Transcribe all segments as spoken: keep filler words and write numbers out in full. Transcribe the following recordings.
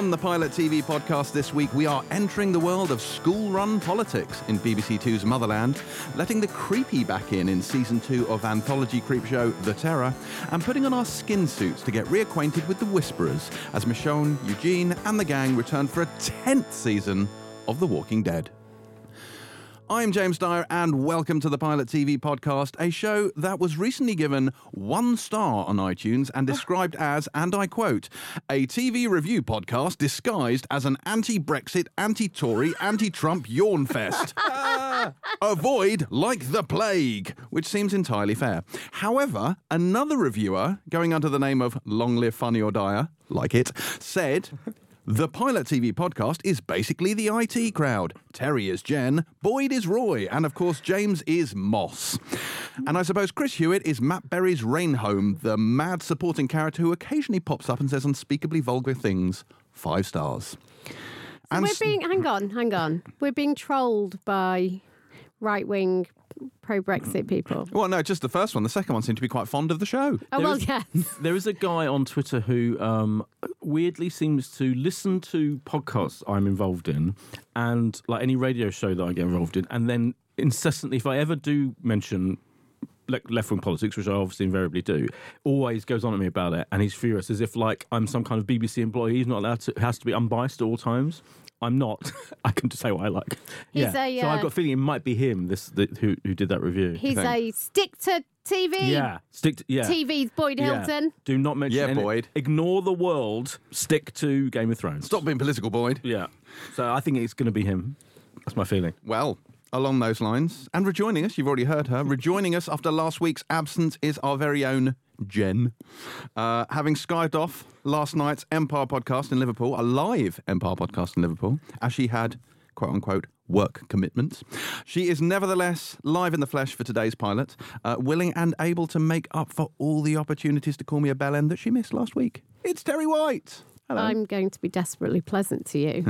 On the Pilot T V podcast this week, we are entering the world of school-run politics in B B C Two's Motherland, letting the creepy back in in season two of anthology creep show The Terror, and putting on our skin suits to get reacquainted with the Whisperers as Michonne, Eugene and the gang return for a tenth season of The Walking Dead. I'm James Dyer and welcome to the Pilot T V podcast, a show that was recently given one star on iTunes and described as, and I quote, a T V review podcast disguised as an anti-Brexit, anti-Tory, anti-Trump yawn fest. Avoid like the plague, which seems entirely fair. However, another reviewer, going under the name of Long Live Funny or Dyer, like it, said... The Pilot T V podcast is basically the I T crowd. Terry is Jen, Boyd is Roy, and of course James is Moss. And I suppose Chris Hewitt is Matt Berry's Rainhome, the mad supporting character who occasionally pops up and says unspeakably vulgar things. Five stars. So and we're being, hang on, hang on. We're being trolled by right-wing pro-Brexit people. Well, no, just the first one. The second one seemed to be quite fond of the show. Oh, There well, is- yes. There is a guy on Twitter who um, weirdly seems to listen to podcasts I'm involved in and like any radio show that I get involved in, and then incessantly, if I ever do mention like left-wing politics, which I obviously invariably do, always goes on at me about it, and he's furious as if like I'm some kind of B B C employee. He's not allowed to, has to be unbiased at all times. I'm not. I can just say what I like. He's yeah. a, so I've uh, got a feeling it might be him. This the, who who did that review. He's Okay. a stick to T V. yeah. Stick to yeah. T V's Boyd Yeah. Hilton. Do not mention Yeah, any- Boyd. Ignore the world. Stick to Game of Thrones. Stop being political, Boyd. Yeah. So I think it's going to be him. That's my feeling. Well, along those lines, and rejoining us, you've already heard her, rejoining us after last week's absence is our very own Jen. Uh, having skived off last night's Empire podcast in Liverpool, a live Empire podcast in Liverpool, as she had, quote-unquote, work commitments. She is nevertheless live in the flesh for today's pilot, uh, willing and able to make up for all the opportunities to call me a bell end that she missed last week. It's Terry White. Hello. I'm going to be desperately pleasant to you.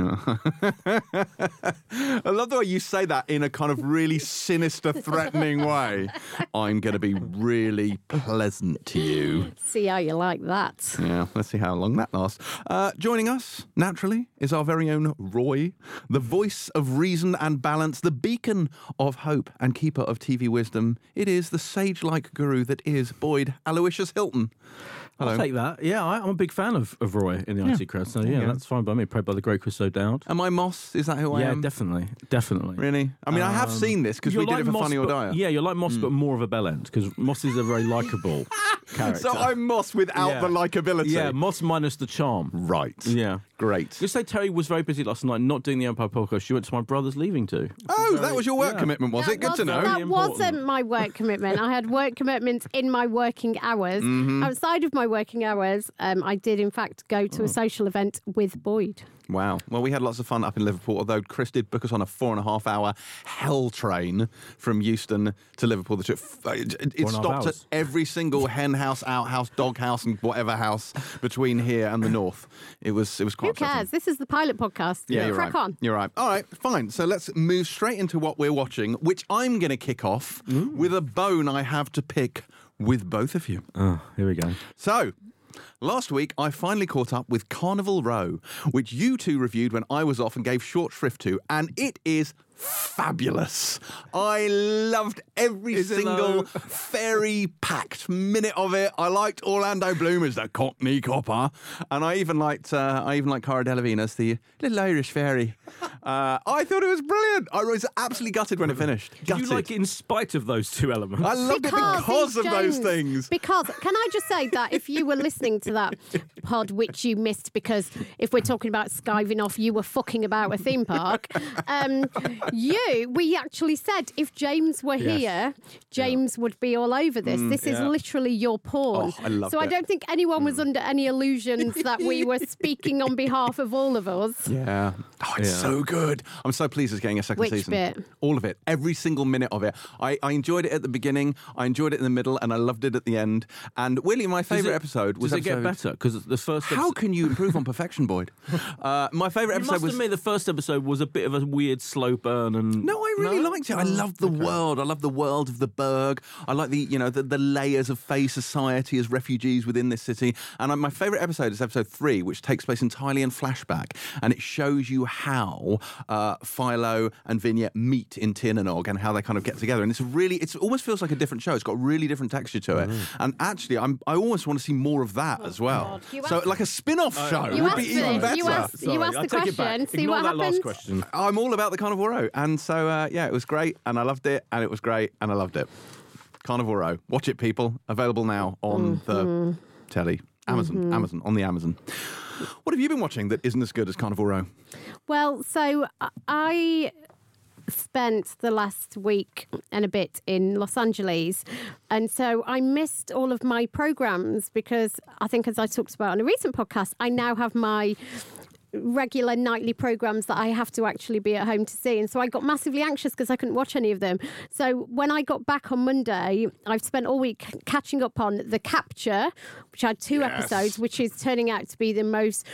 I love the way you say that in a kind of really sinister, threatening way. I'm going to be really pleasant to you. See how you like that. Yeah, let's see how long that lasts. Uh, joining us, naturally, is our very own Roy, the voice of reason and balance, the beacon of hope and keeper of T V wisdom. It is the sage-like guru that is Boyd Aloysius Hilton. Hello. I'll take that. Yeah, I, I'm a big fan of, of Roy in the Yeah. I T crowd. So There you yeah, go. that's fine by me. Played by the great Chris O'Dowd. Am I Moss? Is that who I Yeah, am? definitely, definitely. Really? I mean, I have Um, seen this because we You're did like it for Moss, Funny or but- Dyer. Yeah, you're like Moss, but more of a bell end because Moss is a very likable character. So I'm Moss without Yeah. the likability. Yeah, Moss minus the charm. Right. Yeah. Great. Just say Terry was very busy last night, not doing the Empire podcast. She went to my brother's leaving to. Oh, that was your work Yeah. commitment, was That it? Good to wasn't- know. That Very important. wasn't my work commitment. I had work commitments in my working hours. Mm-hmm. Outside of my working hours, um, I did in fact go Oh. to a social event with Boyd. Wow. Well, we had lots of fun up in Liverpool, although Chris did book us on a four and a half hour hell train from Euston to Liverpool. The trip, it, it Four and a half stopped at hours. every single hen house, outhouse, dog house, and whatever house between here and the north. It was it was quite Who cares? upsetting. This is the pilot podcast. Yeah, you're Crack right. on. You're right. All right, fine. So let's move straight into what we're watching, which I'm going to kick off with a bone I have to pick with both of you. Oh, here we go. So, last week I finally caught up with Carnival Row, which you two reviewed when I was off and gave short shrift to, and it is fabulous. I loved every Is it single though? fairy-packed minute of it. I liked Orlando Bloom as the Cockney copper, and I even liked uh, I even liked Cara Delevingne as the little Irish fairy. Uh, I thought it was brilliant. I was absolutely gutted when it finished. Did Gutted. you like it in spite of those two elements? I loved it because he's of those James. things. Because, can I just say that if you were listening to that pod, which you missed because if we're talking about skiving off, you were fucking about a theme park, um, you, we actually said if James were Yes. here, James would be all over this. this is yeah. literally your porn. Oh, I loved so I it. don't think anyone was under any illusions that we were speaking on behalf of all of us. Yeah. Oh, it's Yeah. so good. I'm so pleased it's getting a second Which season. bit? All of it. Every single minute of it. I, I enjoyed it at the beginning, I enjoyed it in the middle, and I loved it at the end. And Willie, my Does favourite it- episode was Does it get episode- better? Because the first How episode... can you improve on perfection, Boyd? Uh, my favourite You episode must was... admit the first episode was a bit of a weird, slow burn. burn and... No, I really No? liked it. I Oh, love the okay. world. I love the world of the Berg. I like the, you know, the, the layers of Fey society as refugees within this city. And uh, my favourite episode is episode three, which takes place entirely in flashback. And it shows you how uh, Philo and Vignette meet in Tirnanog and how they kind of get together. And it's really, it almost feels like a different show. It's got a really different texture to it. And actually, I'm, I almost want to see more of that as well. God. You So asked- like a spin-off show You would asked be for even it. better. You asked- you asked I'll the take it back. question, see Ignore what that last happens. question. I'm all about the Carnival Row. And so, uh, yeah, it was great and I loved it and it was great and I loved it. Carnival Row. Watch it, people. Available now on Mm-hmm. the telly. Amazon. Amazon. On the Amazon. What have you been watching that isn't as good as Carnival Row? Well, so I spent the last week and a bit in Los Angeles, and so I missed all of my programs because I think, as I talked about on a recent podcast, I now have my regular nightly programs that I have to actually be at home to see. And so I got massively anxious because I couldn't watch any of them. So when I got back on Monday, I've spent all week catching up on The Capture, which had two Yes. episodes, which is turning out to be the most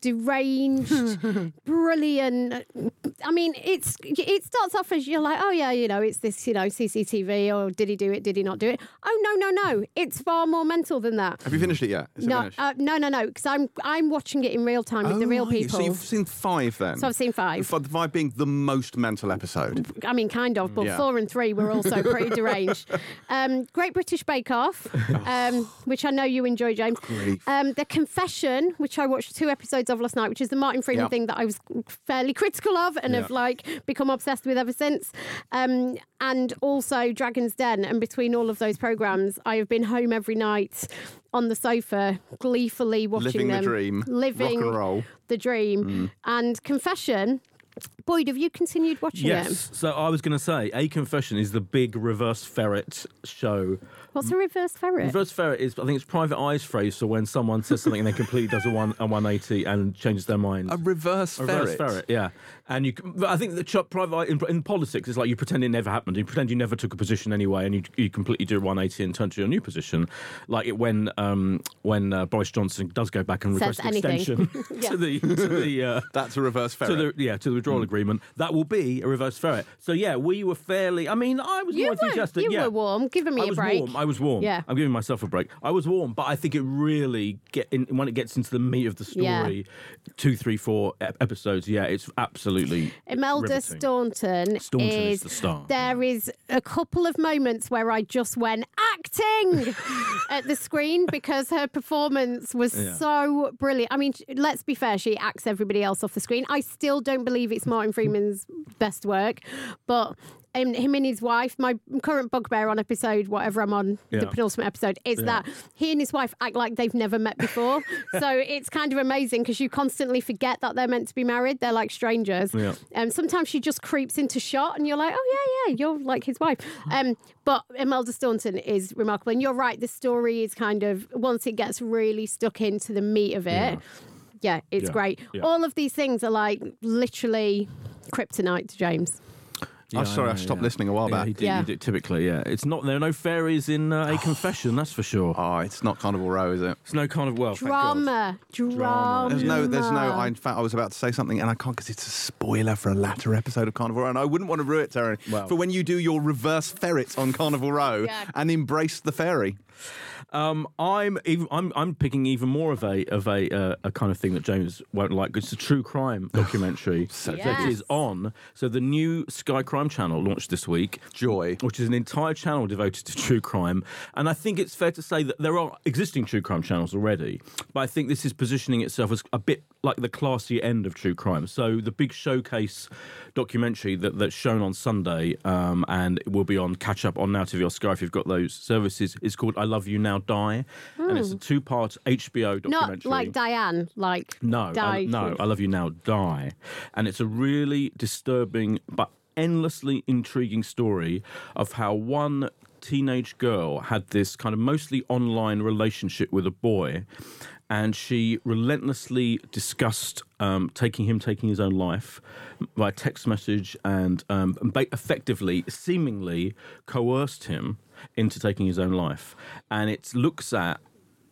deranged, brilliant. I mean, it's it starts off as you're like, oh yeah, you know, it's this, you know, C C T V, or did he do it? Did he not do it? Oh no, no, no! It's far more mental than that. Have you finished it yet? Is it No, finished? uh, no, no, no, because I'm I'm watching it in real time with the Oh, real are you? people. So you've seen five then? So I've seen five. F- Five being the most mental episode. I mean, kind of, but Yeah. four and three were also pretty deranged. Um, Great British Bake Off, um, which I know you enjoy, James. Grief. Um, The Confession, which I watched two episodes of last night, which is the Martin Freeman Yeah. thing that I was fairly critical of and Yeah. have like become obsessed with ever since. Um, and also Dragon's Den. And between all of those programs, I have been home every night on the sofa, gleefully watching Living the them. dream. Living Rock and roll. the dream. And Confession. Boyd, have you continued watching it? Yes. So I was going to say, A Confession is the big reverse ferret show. What's a reverse ferret? Reverse ferret is, I think it's Private Eye's phrase for when someone says something and then completely does a one a one eighty and changes their mind. A reverse A ferret. reverse ferret, yeah. And you, can- but I think the ch- private eye in, in politics is like you pretend it never happened. You pretend you never took a position anyway, and you, you completely do a one eighty and turn to your new position. Like it when um, when uh, Boris Johnson does go back and Says request an anything. extension Yeah. to the to the. Uh, That's a reverse to ferret. the yeah to the withdrawal agreement, that will be a reverse ferret. So yeah, we were fairly. I mean, I was You more were, enthusiastic. you yeah. were warm, giving me I a was break. warm. I was warm. Yeah. I'm giving myself a break. I was warm, but I think it really get in when it gets into the meat of the story. Yeah. Two, three, four ep- episodes. Yeah, it's absolutely. Imelda riveting. Staunton, Staunton is is the star, There is a couple of moments where I just went acting at the screen because her performance was Yeah. so brilliant. I mean, let's be fair, she acts everybody else off the screen. I still don't believe it's Martin Freeman's best work, but um, him and his wife, my current bugbear on episode, whatever I'm on, the Yeah. penultimate episode, is Yeah. that he and his wife act like they've never met before. So it's kind of amazing because you constantly forget that they're meant to be married. They're like strangers. Yeah. Um, sometimes she just creeps into shot and you're like, oh, yeah, yeah, you're like his wife. Um, but Imelda Staunton is remarkable. And you're right, the story is kind of, once it gets really stuck into the meat of it, yeah, Yeah. it's Yeah. great. Yeah. All of these things are like literally kryptonite to James. Yeah, I'm sorry, I know, stopped yeah. listening a while Yeah, back. he did, Yeah. he did, typically, yeah. It's not. There are no fairies in uh, A Confession. That's for sure. Oh, it's not Carnival Row, is it? It's no kind of well. thank God. Drama. Drama. Drama. There's no, there's no. I, in fact, I was about to say something, and I can't because it's a spoiler for a latter episode of Carnival Row, and I wouldn't want to ruin it, Terry. Well. For when you do your reverse ferret on Carnival Row Yeah. and embrace the fairy. Um, I'm even. I'm. I'm picking even more of a of a uh, a kind of thing that James won't like. It's a true crime documentary that Yes. is on. So the new Sky Crime channel launched this week, Joy. which is an entire channel devoted to true crime. And I think it's fair to say that there are existing true crime channels already, but I think this is positioning itself as a bit like the classier end of true crime. So the big showcase documentary that, that's shown on Sunday, um, and it will be on catch up on Now T V or Sky if you've got those services, is called I Love You Now Die, and it's a two-part H B O documentary. Not like Diane, like No, Die. I, no, I Love You Now Die. And it's a really disturbing but endlessly intriguing story of how one teenage girl had this kind of mostly online relationship with a boy, and she relentlessly discussed um, taking him taking his own life by text message and um, ba- effectively, seemingly coerced him into taking his own life. And it looks at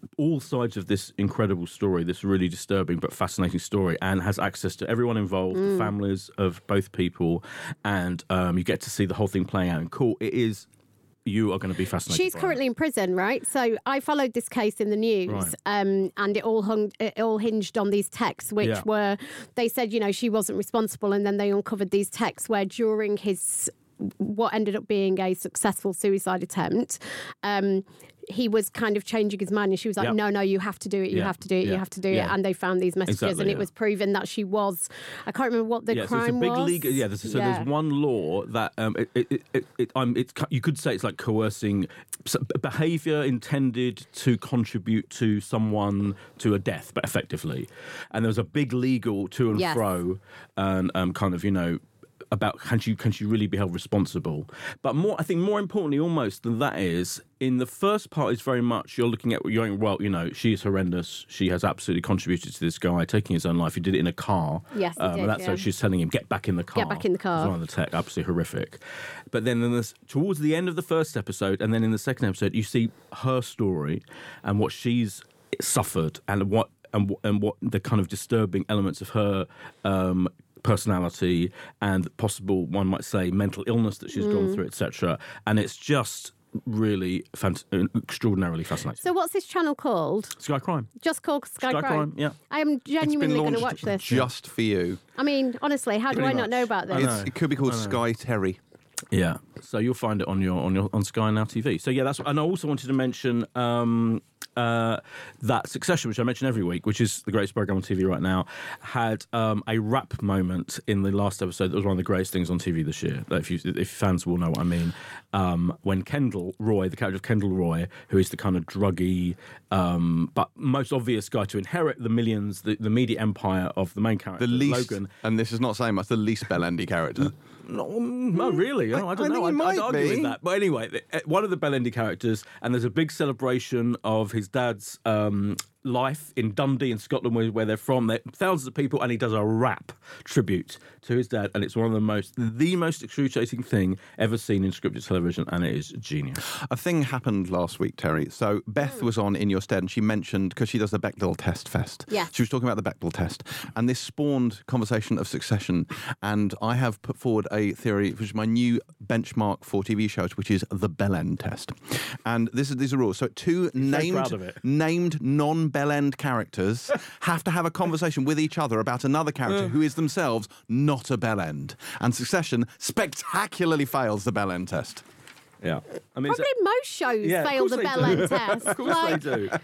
all sides of this incredible story, this really disturbing but fascinating story, and has access to everyone involved, mm. the families of both people, and um, you get to see the whole thing playing out in court. It is. You are going to be fascinated. She's by currently it. in prison, right? So I followed this case in the news, Right. um, and it all hung, it all hinged on these texts, which Yeah. were, they said, you know, she wasn't responsible, and then they uncovered these texts where during his, what ended up being a successful suicide attempt, um, he was kind of changing his mind, and she was like, Yep. no, no, you have to do it, you Yeah. have to do it, Yeah. you have to do Yeah. it. And they found these messages, Exactly, and it yeah. was proven that she was, I can't remember what the yeah, so crime it's a big was. legal. Yeah, there's, so Yeah. there's one law that um, it, it, it, it, it, um, it's you could say it's like coercing behaviour intended to contribute to someone to a death, but effectively. And there was a big legal to and Yes. fro, and um, kind of you know. About can she can she really be held responsible? But more, I think, more importantly, almost than that is in the first part is very much you're looking at you're going, well, you know, she is horrendous. She has absolutely contributed to this guy taking his own life. He did it in a car. Yes, he um, did, and that's yeah. so she's telling him get back in the car. Get back in the car. It's one of the tech, absolutely horrific. But then, then there's, towards the end of the first episode, and then in the second episode, you see her story and what she's suffered, and what and what, and what the kind of disturbing elements of her. Um, personality and possible, one might say, mental illness that she's Mm. gone through, et cetera. And it's just really fant- extraordinarily fascinating. So what's this channel called? Sky Crime. Just called Sky, Sky Crime. Crime, yeah. I am It's been genuinely going to launched watch this. just for you. I mean, honestly, how do Pretty I not much. know about this? I know. It's, it could be called Sky Terry. Yeah, so you'll find it on your on your on Sky Now T V. So yeah, that's. And I also wanted to mention um, uh, that Succession, which I mention every week, which is the greatest program on T V right now, had um, a rap moment in the last episode that was one of the greatest things on T V this year. If you if fans will know what I mean, um, when Kendall Roy, the character of Kendall Roy, who is the kind of druggy um, but most obvious guy to inherit the millions, the, the media empire of the main character, The least, Logan. and this is not saying much, the least Bellendy character. No, no, really. No, I I don't think know. he I'd, might I'd argue be. with that. But anyway, th- one of the Bellendy characters, and there's a big celebration of his dad's um, life in Dundee in Scotland, where, where they're from. There thousands of people, and he does a rap tribute to his dad, and it's one of the most, the most excruciating thing ever seen in scripted television, and it is genius. A thing happened last week, Terry. So Beth was on In Your Stead, and she mentioned, because she does the Bechdel Test Fest. Yeah. She was talking about the Bechdel test, and this spawned conversation of Succession. And I have put forward a theory, which is my new benchmark for T V shows, which is the Bellend test. And this is these are rules. So two named proud of it. named non-Bellend characters have to have a conversation with each other about another character who is themselves not a Bellend. And Succession spectacularly fails the Bellend test. Yeah. I mean, Probably most shows Yeah, of fail course the they Bell do. End test. of course Like, they do.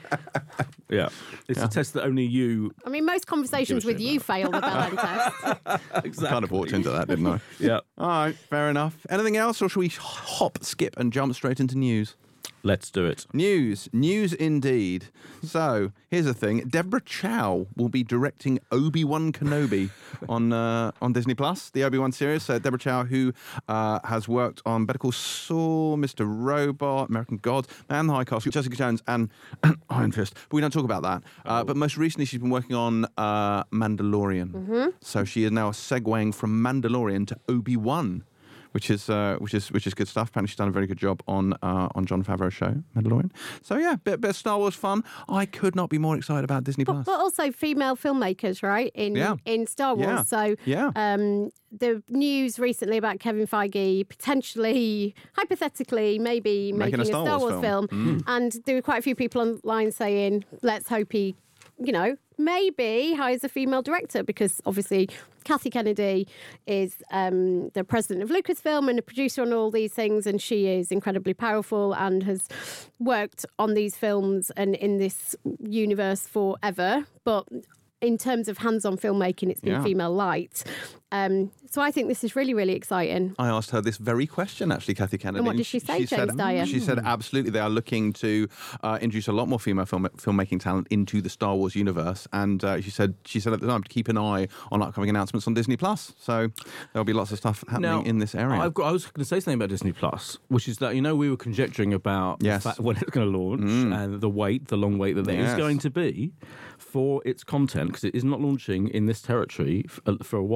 Yeah. It's a test that only you... I mean, most conversations Give a with shit you fail the Bell End test. Exactly. Kind of walked into that, didn't I? Yeah. All right, fair enough. Anything else, or shall we hop, skip, and jump straight into news? Let's do it. News, news indeed. So here's the thing: Deborah Chow will be directing Obi-Wan Kenobi on uh, on Disney Plus, the Obi-Wan series. So Deborah Chow, who uh, has worked on Better Call Saul, Mister Robot, American Gods, Man in the High Castle, Jessica Jones, and Iron Fist. But we don't talk about that. Uh, but most recently, she's been working on uh, Mandalorian. Mm-hmm. So she is now segueing from Mandalorian to Obi-Wan. Which is uh, which is which is good stuff. Apparently, she's done a very good job on uh, on Jon Favreau's show, Mandalorian. So yeah, bit bit of Star Wars fun. I could not be more excited about Disney But, Plus. but also female filmmakers, right? In Yeah. in Star Wars. Yeah. So Yeah. um, the news recently about Kevin Feige potentially, hypothetically, maybe making, a Star, Wars, film. Mm. And there were quite a few people online saying, let's hope he, you know, maybe hires a female director, because obviously Kathy Kennedy is um, the president of Lucasfilm and a producer on all these things, and she is incredibly powerful and has worked on these films and in this universe forever. But in terms of hands-on filmmaking, it's been Yeah. female light. Um, so I think this is really, really exciting. I asked her this very question, actually, Kathy Kennedy. And what did she say, James said, Dyer? She said absolutely they are looking to uh, introduce a lot more female film, filmmaking talent into the Star Wars universe. And uh, she said she said at the time to keep an eye on upcoming announcements on Disney Plus. So there'll be lots of stuff happening Now, in this area. I've got, I was going to say something about Disney Plus, which is that, you know, we were conjecturing about Yes. the fact when it's going to launch and the wait, the long wait that there is Yes. going to be for its content, because it is not launching in this territory f- uh, for a while.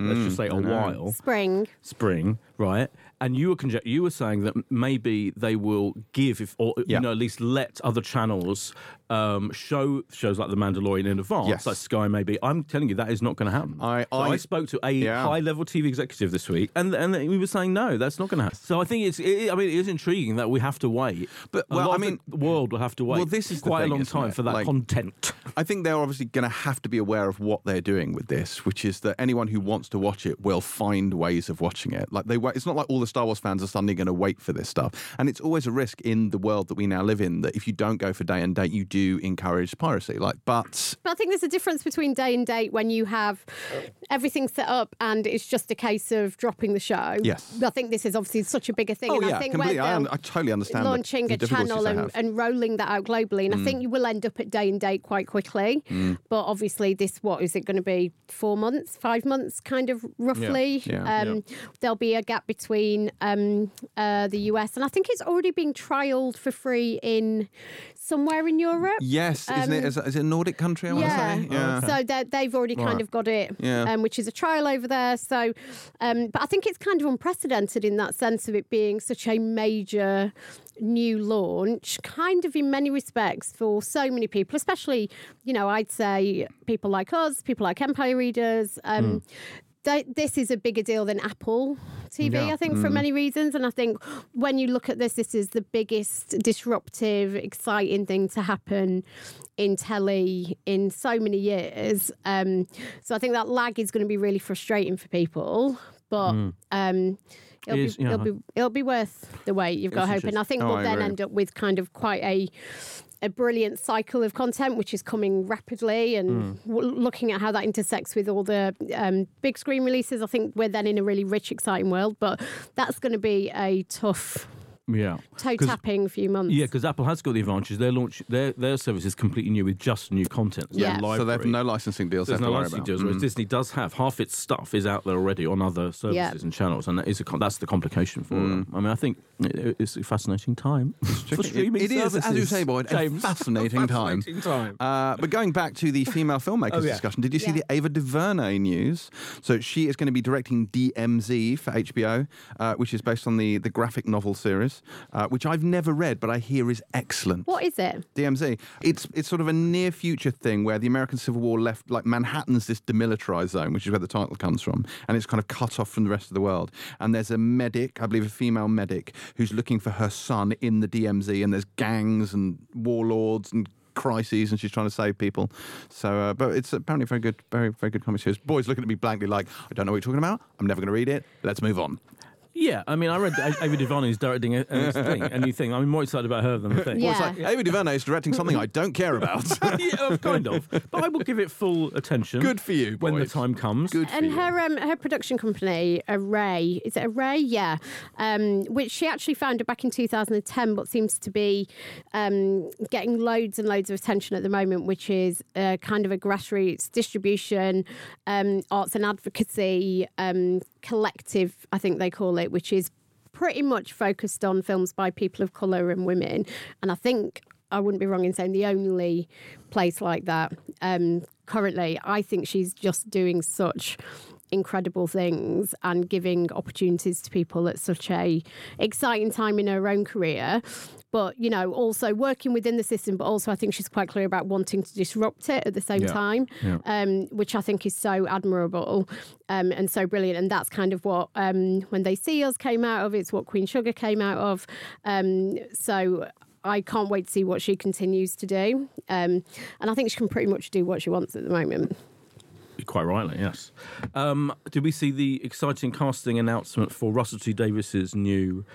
let's just say a while. Spring. Spring, right? And you were conject- you were saying that maybe they will give, if or Yeah. you know, at least let other channels um, show shows like The Mandalorian in advance, Yes. like Sky maybe. I'm telling you that is not going to happen. I- So I- I spoke to a Yeah. high-level T V executive this week, and and we were saying no, that's not going to happen. So I think it's, it, I mean, it is intriguing that we have to wait. But, a well, lot I of mean- the world will have to wait. Well, this is the quite thing, a long isn't time it? for that Like- content. I think they're obviously going to have to be aware of what they're doing with this, which is that anyone who wants to watch it will find ways of watching it. Like they, wa- it's not like all the Star Wars fans are suddenly going to wait for this stuff. And it's always a risk in the world that we now live in that if you don't go for day and date, you do encourage piracy. Like, but But I think there's a difference between day and date when you have everything set up and it's just a case of dropping the show. Yes. I think this is obviously such a bigger thing. oh and yeah, I think completely. where I, un- they'll- I totally understand the- launching the a difficulties channel they and, have. and rolling that out globally. And I think you will end up at day and date quite quickly. But obviously, this, what is it going to be? Four months, five months, kind of roughly. Yeah, yeah, um, There'll be a gap between um, uh, the U S. And I think it's already being trialled for free in somewhere in Europe. Yes, isn't it? Um, Is, it- is it a Nordic country? I want to Yeah. say. Yeah. So they- they've already kind Right. of got it, Yeah. um, which is a trial over there. So, um, but I think it's kind of unprecedented in that sense of it being such a major new launch, kind of in many respects for so many people, especially, you know, I'd say people like us, people like Empire readers. Um, they, this is a bigger deal than Apple T V, Yeah. I think, for many reasons. And I think when you look at this, this is the biggest disruptive, exciting thing to happen in telly in so many years. Um, so I think that lag is going to be really frustrating for people. But um, it'll, It is, be, yeah. it'll be it'll be worth the wait. You've got It's hope, and I think Oh, we'll I then agree. end up with kind of quite a a brilliant cycle of content, which is coming rapidly, and w- looking at how that intersects with all the um, big screen releases. I think we're then in a really rich, exciting world. But that's going to be a tough, Yeah. toe 'Cause- tapping few months. Yeah, because Apple has got the advantage. Their launch, their their service is completely new with just new content. There's Yeah. no So they have library. no licensing deals. There's they have no to worry licensing about. deals, whereas Mm. Disney does have half its stuff is out there already on other services Yeah. and channels, and that is a, com- that's the complication for them. I mean, I think it- it's a fascinating time for streaming It is, services. as you say, Boyd, a James. fascinating time. Fascinating time. Uh, but going back to the female filmmakers Oh, yeah. discussion, did you see Yeah. the Ava DuVernay news? So she is going to be directing D M Z for H B O, uh, which is based on the, the graphic novel series, uh, which I've never read, but I hear is excellent. What is it? D M Z. It's it's sort of a near future thing where the American Civil War left like Manhattan's this demilitarized zone, which is where the title comes from, and it's kind of cut off from the rest of the world. And there's a medic, I believe a female medic, who's looking for her son in the D M Z, and there's gangs and warlords and crises, and she's trying to save people. So, uh, but it's apparently very good, very very good comic series. Boys looking at me blankly like, I don't know what you're talking about. I'm never going to read it. Let's move on. Yeah, I mean, I read A- Ava DuVernay is directing a, a, thing, a new thing. I'm more excited about her than the thing. Yeah. Well, it's like Ava DuVernay is directing something I don't care about. yeah, kind of. But I will give it full attention. Good for you, when the boys. time comes. Good for And you. her um, her production company, Array, is it Array? Yeah, um, which she actually founded back in two thousand ten, but seems to be um, getting loads and loads of attention at the moment, which is uh, kind of a grassroots distribution, um, arts and advocacy um, collective, I think they call it, which is pretty much focused on films by people of colour and women. And I think I wouldn't be wrong in saying the only place like that um, currently. I think she's just doing such incredible things and giving opportunities to people at such a exciting time in her own career. But, you know, also working within the system, but also I think she's quite clear about wanting to disrupt it at the same Yeah. time, Yeah. um, which I think is so admirable um, and so brilliant. And that's kind of what um, When They See Us came out of. It's what Queen Sugar came out of. Um, so I can't wait to see what she continues to do. Um, and I think she can pretty much do what she wants at the moment. Quite rightly, yes. Um, did we see the exciting casting announcement for Russell T Davies's new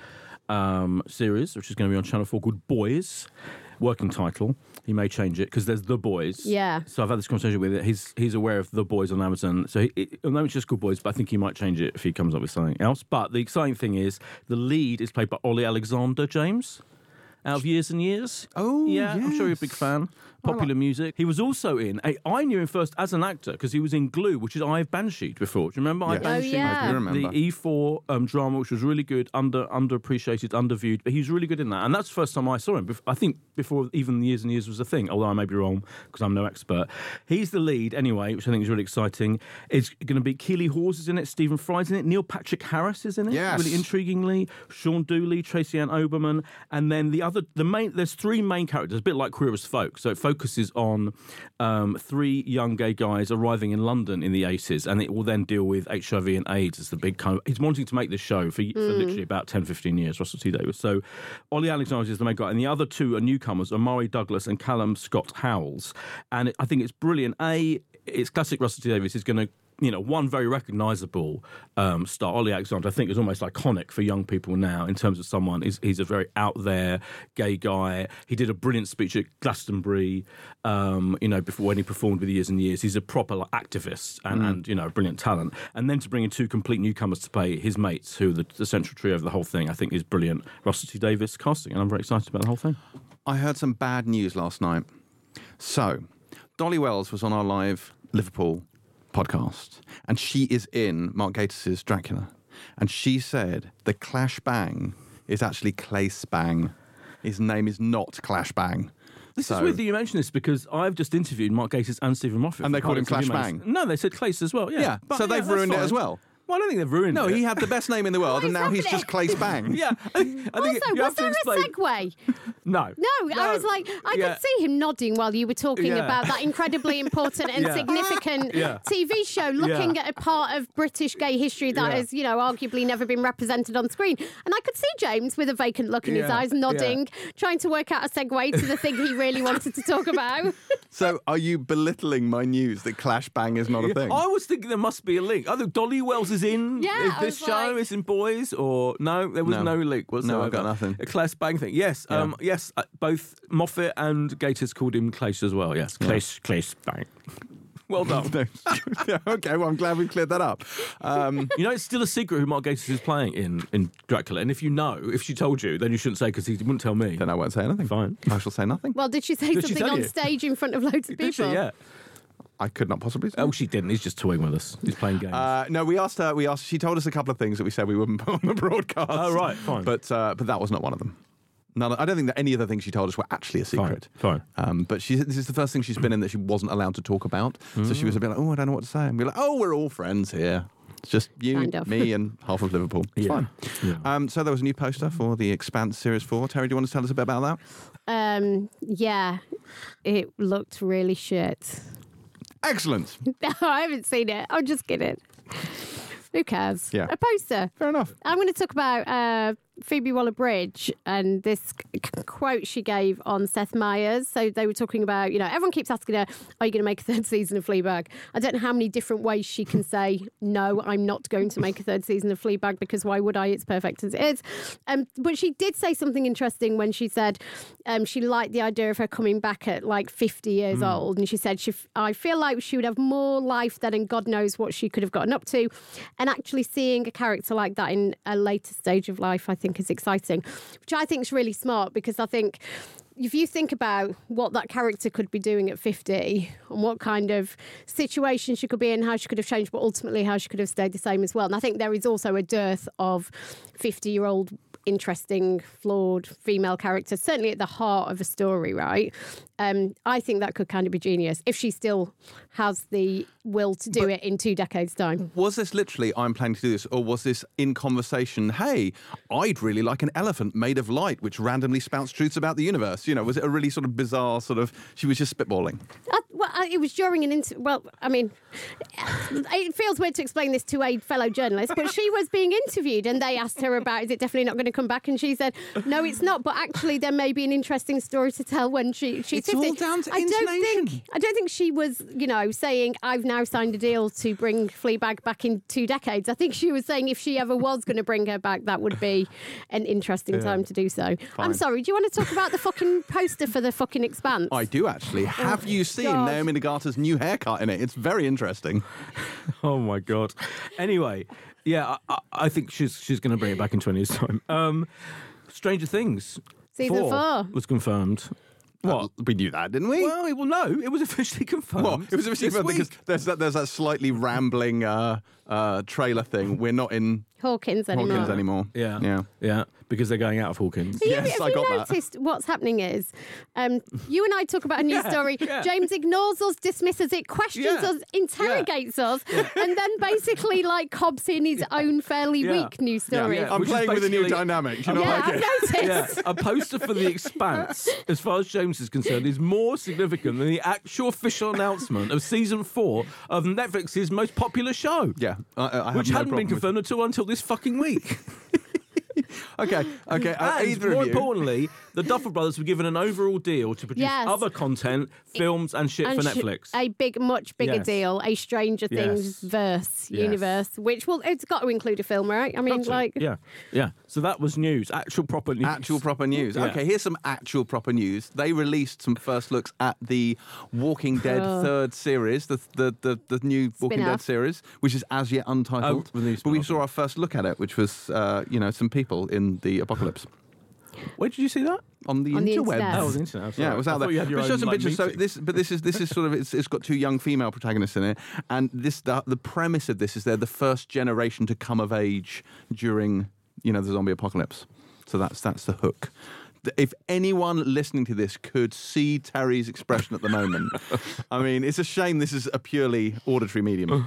um, series, which is going to be on Channel four, called Boys? Working title. He may change it because there's The Boys. Yeah. So I've had this conversation with it. He's he's aware of The Boys on Amazon. So he, it, at the moment it's just called Boys, but I think he might change it if he comes up with something else. But the exciting thing is the lead is played by Ollie Alexander, James, out of Years and Years. Oh, yeah. I'm sure you're a big yes. fan. popular music. He was also in, I, I knew him first as an actor because he was in Glue, which is I've Bansheed before. Do you remember Yes. I've Bansheed? Oh, yeah. I do remember. The E four um, drama, which was really good, under underappreciated, underviewed, but he was really good in that. And that's the first time I saw him. Bef- I think before even Years and Years was a thing, although I may be wrong because I'm no expert. He's the lead anyway, which I think is really exciting. It's going to be Keely Hawes is in it, Stephen Fry's in it, Neil Patrick Harris is in it, Yes. really intriguingly, Sean Dooley, Tracy Ann Oberman, and then the other, the main, there's three main characters, a bit like Queer as Folk. So it focuses on um, three young gay guys arriving in London in the eighties, and it will then deal with H I V and AIDS as the big kind of, he's wanting to make this show for, mm. for literally about ten, fifteen years, Russell T Davies. So Ollie Alexander is the main guy, and the other two are newcomers, Amari Douglas and Callum Scott Howells. And it, I think it's brilliant. A, it's classic Russell T Davies is going to, you know, one very recognisable um, star, Ollie Alexander, I think is almost iconic for young people now in terms of someone. He's, he's a very out there gay guy. He did a brilliant speech at Glastonbury, um, you know, before when he performed with Years and Years. He's a proper like, activist and, mm. and, you know, brilliant talent. And then to bring in two complete newcomers to play his mates, who are the, the central trio of the whole thing, I think is brilliant. Russell T Davies casting, and I'm very excited about the whole thing. I heard some bad news last night. So, Dolly Wells was on our live Liverpool podcast, and she is in Mark Gatiss' Dracula, and she said the Clash Bang is actually Clace Bang. His name is not Clash Bang. This so, is weird that you mention this because I've just interviewed Mark Gatiss and Stephen Moffat. And they called him Pilots Clash of Humanity. Bang? No, they said Clace as well, yeah. yeah, But, so yeah, they've that's ruined it fine. as well. Well, I don't think they've ruined No, it. he had the best name in the world, What and is now he's just happening? Clace Bang. Yeah. I, I think Also, you was have to there explain. a segue? No. No, I was like, I Yeah. could see him nodding while you were talking Yeah. about that incredibly important and Yeah. significant Yeah. T V show, looking Yeah. at a part of British gay history that Yeah. has, you know, arguably never been represented on screen. And I could see James with a vacant look in his Yeah. eyes, nodding, trying to work out a segue to the thing he really wanted to talk about. So are you belittling my news that Clash Bang is not a thing? I was thinking there must be a link. I think Dolly Wells is in Yeah, is I this was show. like- Is in Boys or no? There was No. no, link whatsoever. No, I've got nothing. A Clash Bang thing. Yes, Yeah. um, yes. Uh, both Moffat and Gatiss called him Clash as well. Yes, Clash, Clash Bang. Well done. Okay, well, I'm glad we've cleared that up. Um, You know, it's still a secret who Mark Gatiss is playing in, in Dracula. And if you know, if she told you, then you shouldn't say because he wouldn't tell me. then I won't say anything. Fine. I shall say nothing. Well, did she say Did she something tell on you? stage in front of loads of people? Did she? Yeah. I could not possibly say. Oh, she didn't. He's just toying with us. He's playing games. Uh, no, we asked her. We asked. She told us a couple of things that we said we wouldn't put on the broadcast. Oh, right, fine. But uh, but that was not one of them. None. Of, I don't think that any of the things she told us were actually a secret. Fine, Um, but she, this is the first thing she's been in that she wasn't allowed to talk about. So she was a bit like, oh, I don't know what to say. And we're like, oh, we're all friends here. It's just you, Kind of. me, and half of Liverpool. It's Yeah. fine. Yeah. Um, so there was a new poster for the Expanse Series four. Terry, do you want to tell us a bit about that? Um, yeah, it looked really shit. Excellent. I haven't seen it. I'm just kidding. Who cares? Yeah. A poster. Fair enough. I'm going to talk about uh, Phoebe Waller-Bridge and this c- quote she gave on Seth Meyers. So they were talking about, you know, everyone keeps asking her, are you going to make a third season of Fleabag? I don't know how many different ways she can say, no, I'm not going to make a third season of Fleabag because why would I? It's perfect as it is. Um, but she did say something interesting when she said um, she liked the idea of her coming back at like fifty years Mm. old. And she said, she, I feel like she would have more life then and God knows what she could have gotten up to. And actually seeing a character like that in a later stage of life, I think is exciting, which I think is really smart because I think if you think about what that character could be doing at fifty and what kind of situation she could be in, how she could have changed, but ultimately how she could have stayed the same as well. And I think there is also a dearth of fifty-year-old interesting, flawed female characters, certainly at the heart of a story, right? Um, I think that could kind of be genius if she still has the will to do But- it in two decades' time. Was this literally, I'm planning to do this, or was this in conversation, hey, I'd really like an elephant made of light which randomly spouts truths about the universe? You know, was it a really sort of bizarre sort of, she was just spitballing? Uh, well, uh, it was during an interview. Well, I mean, it feels weird to explain this to a fellow journalist, but she was being interviewed and they asked her about, is it definitely not going to come back? And she said, no, it's not. But actually, there may be an interesting story to tell when she, she's It's fifty. all down to I don't intonation. think I don't think she was, you know, saying I've now signed a deal to bring Fleabag back in two decades. I think she was saying if she ever was going to bring her back, that would be an interesting time to do so. I'm Fine. sorry. Do you want to talk about the fucking poster for the fucking Expanse? I do actually. Have you seen God. Naomi Nagata's new haircut in it? It's very interesting. Oh my god. Anyway, yeah, I, I, I think she's she's going to bring it back in twenty years' time. Um, Stranger Things. Season four. was confirmed. What? Uh, we knew that, didn't we? Well, well, no, it was officially confirmed. Well, it was officially this confirmed because week. there's that, there's that slightly rambling uh, uh, trailer thing. We're not in Hawkins anymore. Hawkins anymore. Yeah, Yeah. yeah, because they're going out of Hawkins. Have you, Yes, have I you got that. noticed what's happening is um, you and I talk about a news Yeah, story. yeah. James ignores us, dismisses it, questions Yeah. us, interrogates us, and then basically like cobs in his own fairly Yeah. weak news story. Yeah. I'm Which is playing with a new basically- dynamic. Do you not Yeah, like I've it? noticed. Yeah, a poster for The Expanse, as far as James is concerned, is more significant than the actual official announcement of season four of Netflix's most popular show, Yeah, I, I have which no hadn't problem been with- confirmed until until this fucking week. Okay, okay. Uh, And either more of you. importantly, the Duffer Brothers were given an overall deal to produce Yes. other content, films, and shit And for sh- Netflix. a big, much bigger Yes. deal, a Stranger Things Yes. verse Yes. universe, which will it's got to include a film, right? I mean, Got to. like, yeah, yeah. So that was news, actual proper news. Actual proper news. Yeah. Okay, here's some actual proper news. They released some first looks at the Walking Dead Oh. third series, the the the, the new Walking Dead Spin-off. series, which is as yet untitled. Oh, the new but we spin-off. saw our first look at it, which was uh, you know some people in the apocalypse Where did you see that? on the On the interwebs. internet. Oh, the internet. I'm Yeah, sorry. it was I out thought there. You had your But show own, some like, pictures. So meeting. this, but this is this is sort of it's, it's got two young female protagonists in it, and this the, the premise of this is they're the first generation to come of age during you know the zombie apocalypse. So that's that's the hook. Th- If anyone listening to this could see Terry's expression at the moment, I mean, it's a shame this is a purely auditory medium.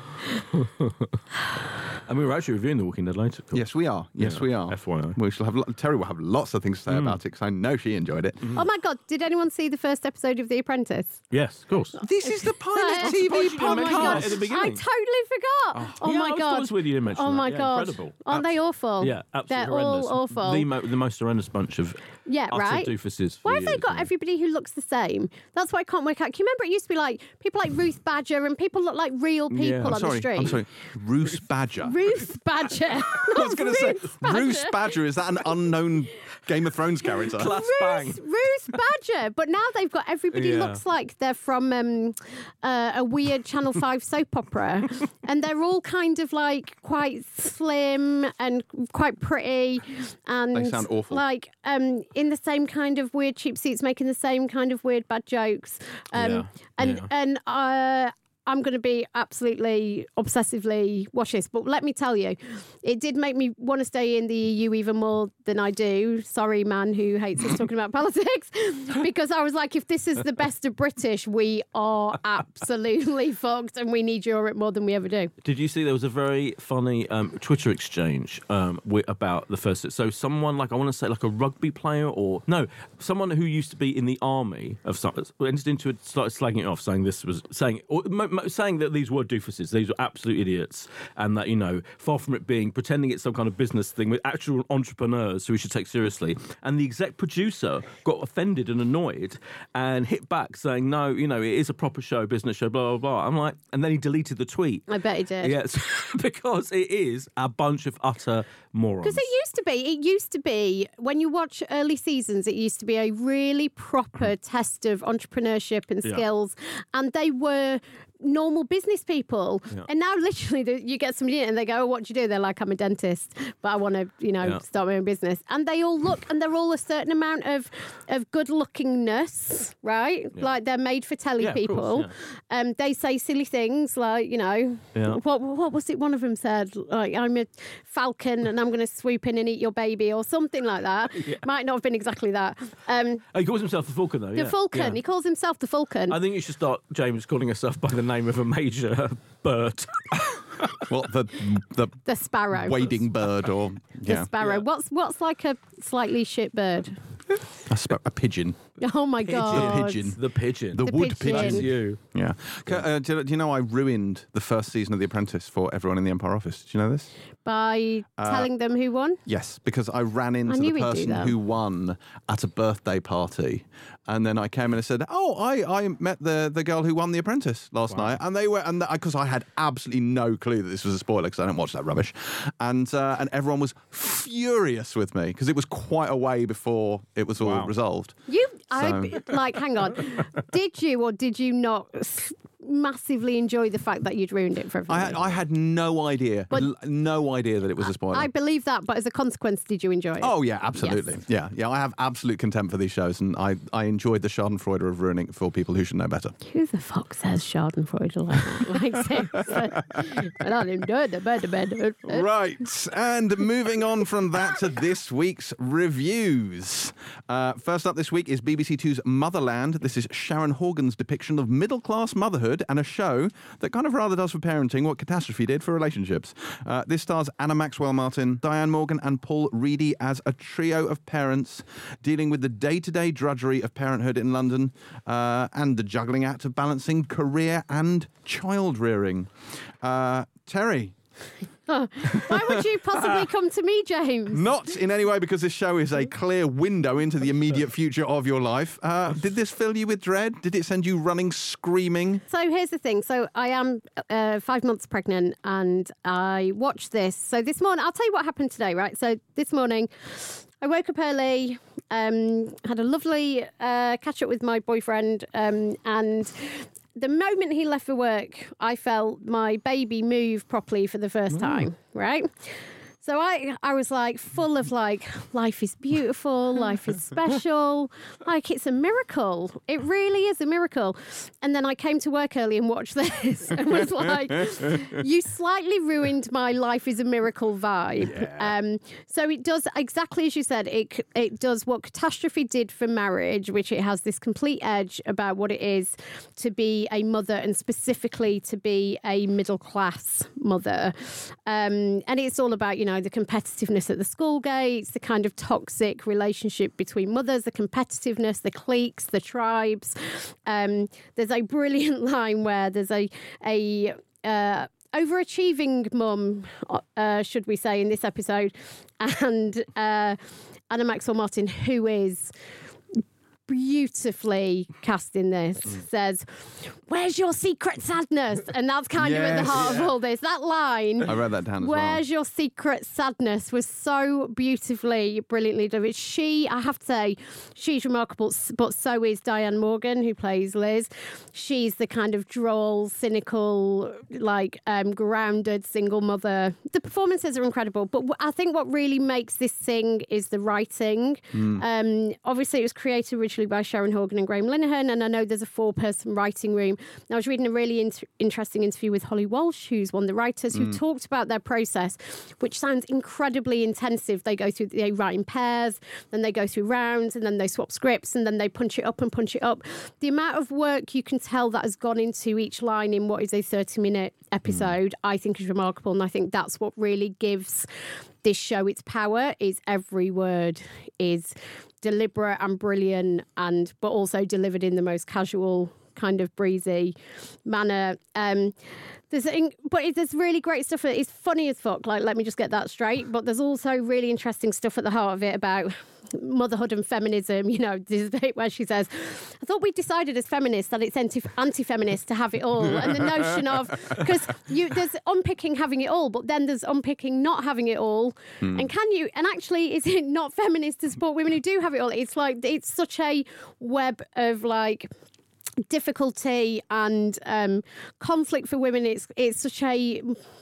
And we were actually reviewing The Walking Dead later. Cool. Yes, we are. Yes, Yeah, we are. F Y I. We shall have lo- Terry will have lots of things to say about it because I know she enjoyed it. oh my God, did anyone see the first episode of The Apprentice? Yes, of course. This is the pilot Uh, T V surprised you didn't Oh my mention God, that at the I beginning. totally forgot. Oh, Yeah, my I was God. always with you to mention Oh that. my Yeah, God. incredible. Aren't they awful? Yeah, absolutely They're horrendous. all awful. The, mo- the most horrendous bunch of Yeah, utter right? doofuses. for Why have they years, got yeah. everybody who looks the same? That's what I can't work out. Can you remember it used to be like people like Ruth Badger and people look like real people Yeah. on I'm sorry. the street? I'm sorry. Roose Badger. Ruth Badger. I was going to say, Roose Badger, is that an unknown Game of Thrones character? Class bang. Ruth, Ruth Badger. But now they've got everybody Yeah. looks like they're from um, uh, a weird Channel five soap opera. And they're all kind of like quite slim and quite pretty. And They sound awful. Like um, in the same kind of weird cheap seats, making the same kind of weird bad jokes. Um, Yeah, And, yeah. and uh, I'm going to be absolutely obsessively watch this, but let me tell you, it did make me want to stay in the E U even more than I do. Sorry, man who hates us talking about politics, because I was like, if this is the best of British, we are absolutely fucked, and we need Europe more than we ever do. Did you see there was a very funny um, Twitter exchange um, wi- about the first? So someone like I want to say like a rugby player or no, someone who used to be in the army of some entered into it, started slagging it off, saying this was saying or, mo- mo- saying that these were doofuses, these were absolute idiots, and that you know far from it being pretending it's some kind of business thing with actual entrepreneurs who we should take seriously. And the exec producer got offended and annoyed and hit back saying no, you know it is a proper show, business show, blah blah blah. I'm like, and then he deleted the tweet. I bet he did. Yes, because it is a bunch of utter morons. Because it used to be, it used to be, when you watch early seasons, it used to be a really proper test of entrepreneurship and Yeah. skills. And they were normal business people. Yeah. And now literally the, you get somebody in and they go, oh, what do you do? They're like, I'm a dentist, but I want to, you know, Yeah. start my own business. And they all look, and they're all a certain amount of, of good lookingness, right? Yeah. Like they're made for telly Yeah, of people. course, Um, they say silly things like, you know, Yeah. what what was it one of them said? Like, I'm a falcon and I'm going to swoop in and eat your baby or something like that. Yeah. Might not have been exactly that. Um, Oh, he calls himself the Falcon, though. the yeah. falcon. Yeah. He calls himself the falcon. I think you should start, James, calling yourself by the name of a major bird. Well, the the the sparrow. wading bird or The yeah, sparrow. Yeah. What's what's like a slightly shit bird? a, sp- a pigeon. Oh my god. pigeon. The pigeon. The, The wood pigeon. That's pigeon. you. Yeah. Okay, uh, do, you, do you know I ruined the first season of The Apprentice for everyone in the Empire office? Do you know this? By Uh, telling them who won. Yes, because I ran into knew the we'd do person that. who won at a birthday party, and then I came in and said, "Oh, I, I met the, the girl who won The Apprentice last night," and they were and because I had absolutely no clue that this was a spoiler because I don't watch that rubbish, and uh, and everyone was furious with me because it was quite a way before it was all Wow. resolved. You, I So- like. Hang on. Did you or did you not s- massively enjoy the fact that you'd ruined it for everyone. I had, I had no idea, But- L- no idea that it was a spoiler. I believe that, but as a consequence, did you enjoy it? Oh, yeah, absolutely. Yes. Yeah, yeah. I have absolute contempt for these shows, and I, I enjoyed the Schadenfreude of ruining it for people who should know better. Who the fuck says Schadenfreude like that? Like, seriously. I don't even do it, the bed, the bed. Right, and moving on from that to this week's reviews. Uh, first up this week is B B C Two's Motherland. This is Sharon Horgan's depiction of middle-class motherhood and a show that kind of rather does for parenting what Catastrophe did for relationships. Uh, this stars Anna Maxwell-Martin, Diane Morgan and Paul Reedy as a trio of parents dealing with the day-to-day drudgery of parenthood in London uh, and the juggling act of balancing career and child-rearing. Uh, Terry... Why would you possibly come to me, James? Not in any way, because this show is a clear window into the immediate future of your life. Uh, did this fill you with dread? Did it send you running, screaming? So here's the thing. So I am uh, five months pregnant and I watched this. So this morning, I'll tell you what happened today, right? So this morning, I woke up early, um, had a lovely uh, catch up with my boyfriend, um, and the moment he left for work, I felt my baby move properly for the first time, right? So I, I was like full of like, life is beautiful, life is special, like it's a miracle. It really is a miracle. And then I came to work early and watched this and was like, you slightly ruined my life is a miracle vibe. Yeah. Um, so it does exactly as you said, it, it does what Catastrophe did for marriage, which it has this complete edge about what it is to be a mother and specifically to be a middle class mother. Um, and it's all about, you know, the competitiveness at the school gates, the kind of toxic relationship between mothers, the competitiveness, the cliques, the tribes. Um, there's a brilliant line where there's a a uh, overachieving mum, uh, should we say, in this episode, and uh, Anna Maxwell-Martin, who is beautifully cast in this, mm. says, "Where's your secret sadness?" And that's kind yes, of at the heart yeah. of all this. That line, I read that down as "Where's well. your secret sadness?" was so beautifully, brilliantly done. She, I have to say, she's remarkable, but so is Diane Morgan, who plays Liz. She's the kind of droll, cynical, like um, grounded single mother. The performances are incredible, but I think what really makes this sing is the writing. Mm. Um, obviously, it was created originally by Sharon Horgan and Graham Linehan, and I know there's a four-person writing room. Now, I was reading a really in- interesting interview with Holly Walsh, who's one of the writers, who mm. talked about their process, which sounds incredibly intensive. They go through, they write in pairs, then they go through rounds, and then they swap scripts, and then they punch it up and punch it up. The amount of work you can tell that has gone into each line in what is a thirty-minute episode, mm. I think is remarkable, and I think that's what really gives this show its power, is every word is deliberate and brilliant, and but also delivered in the most casual, kind of breezy manner. Um, there's, but there's really great stuff. It's funny as fuck. Like, let me just get that straight. But there's also really interesting stuff at the heart of it about motherhood and feminism. You know, this bit where she says, "I thought we decided as feminists that it's anti- anti-feminist to have it all," and the notion of, because you there's unpicking having it all, but then there's unpicking not having it all. Hmm. And can you? And actually, is it not feminist to support women who do have it all? It's like it's such a web of like difficulty and um, conflict for women. It's it's such a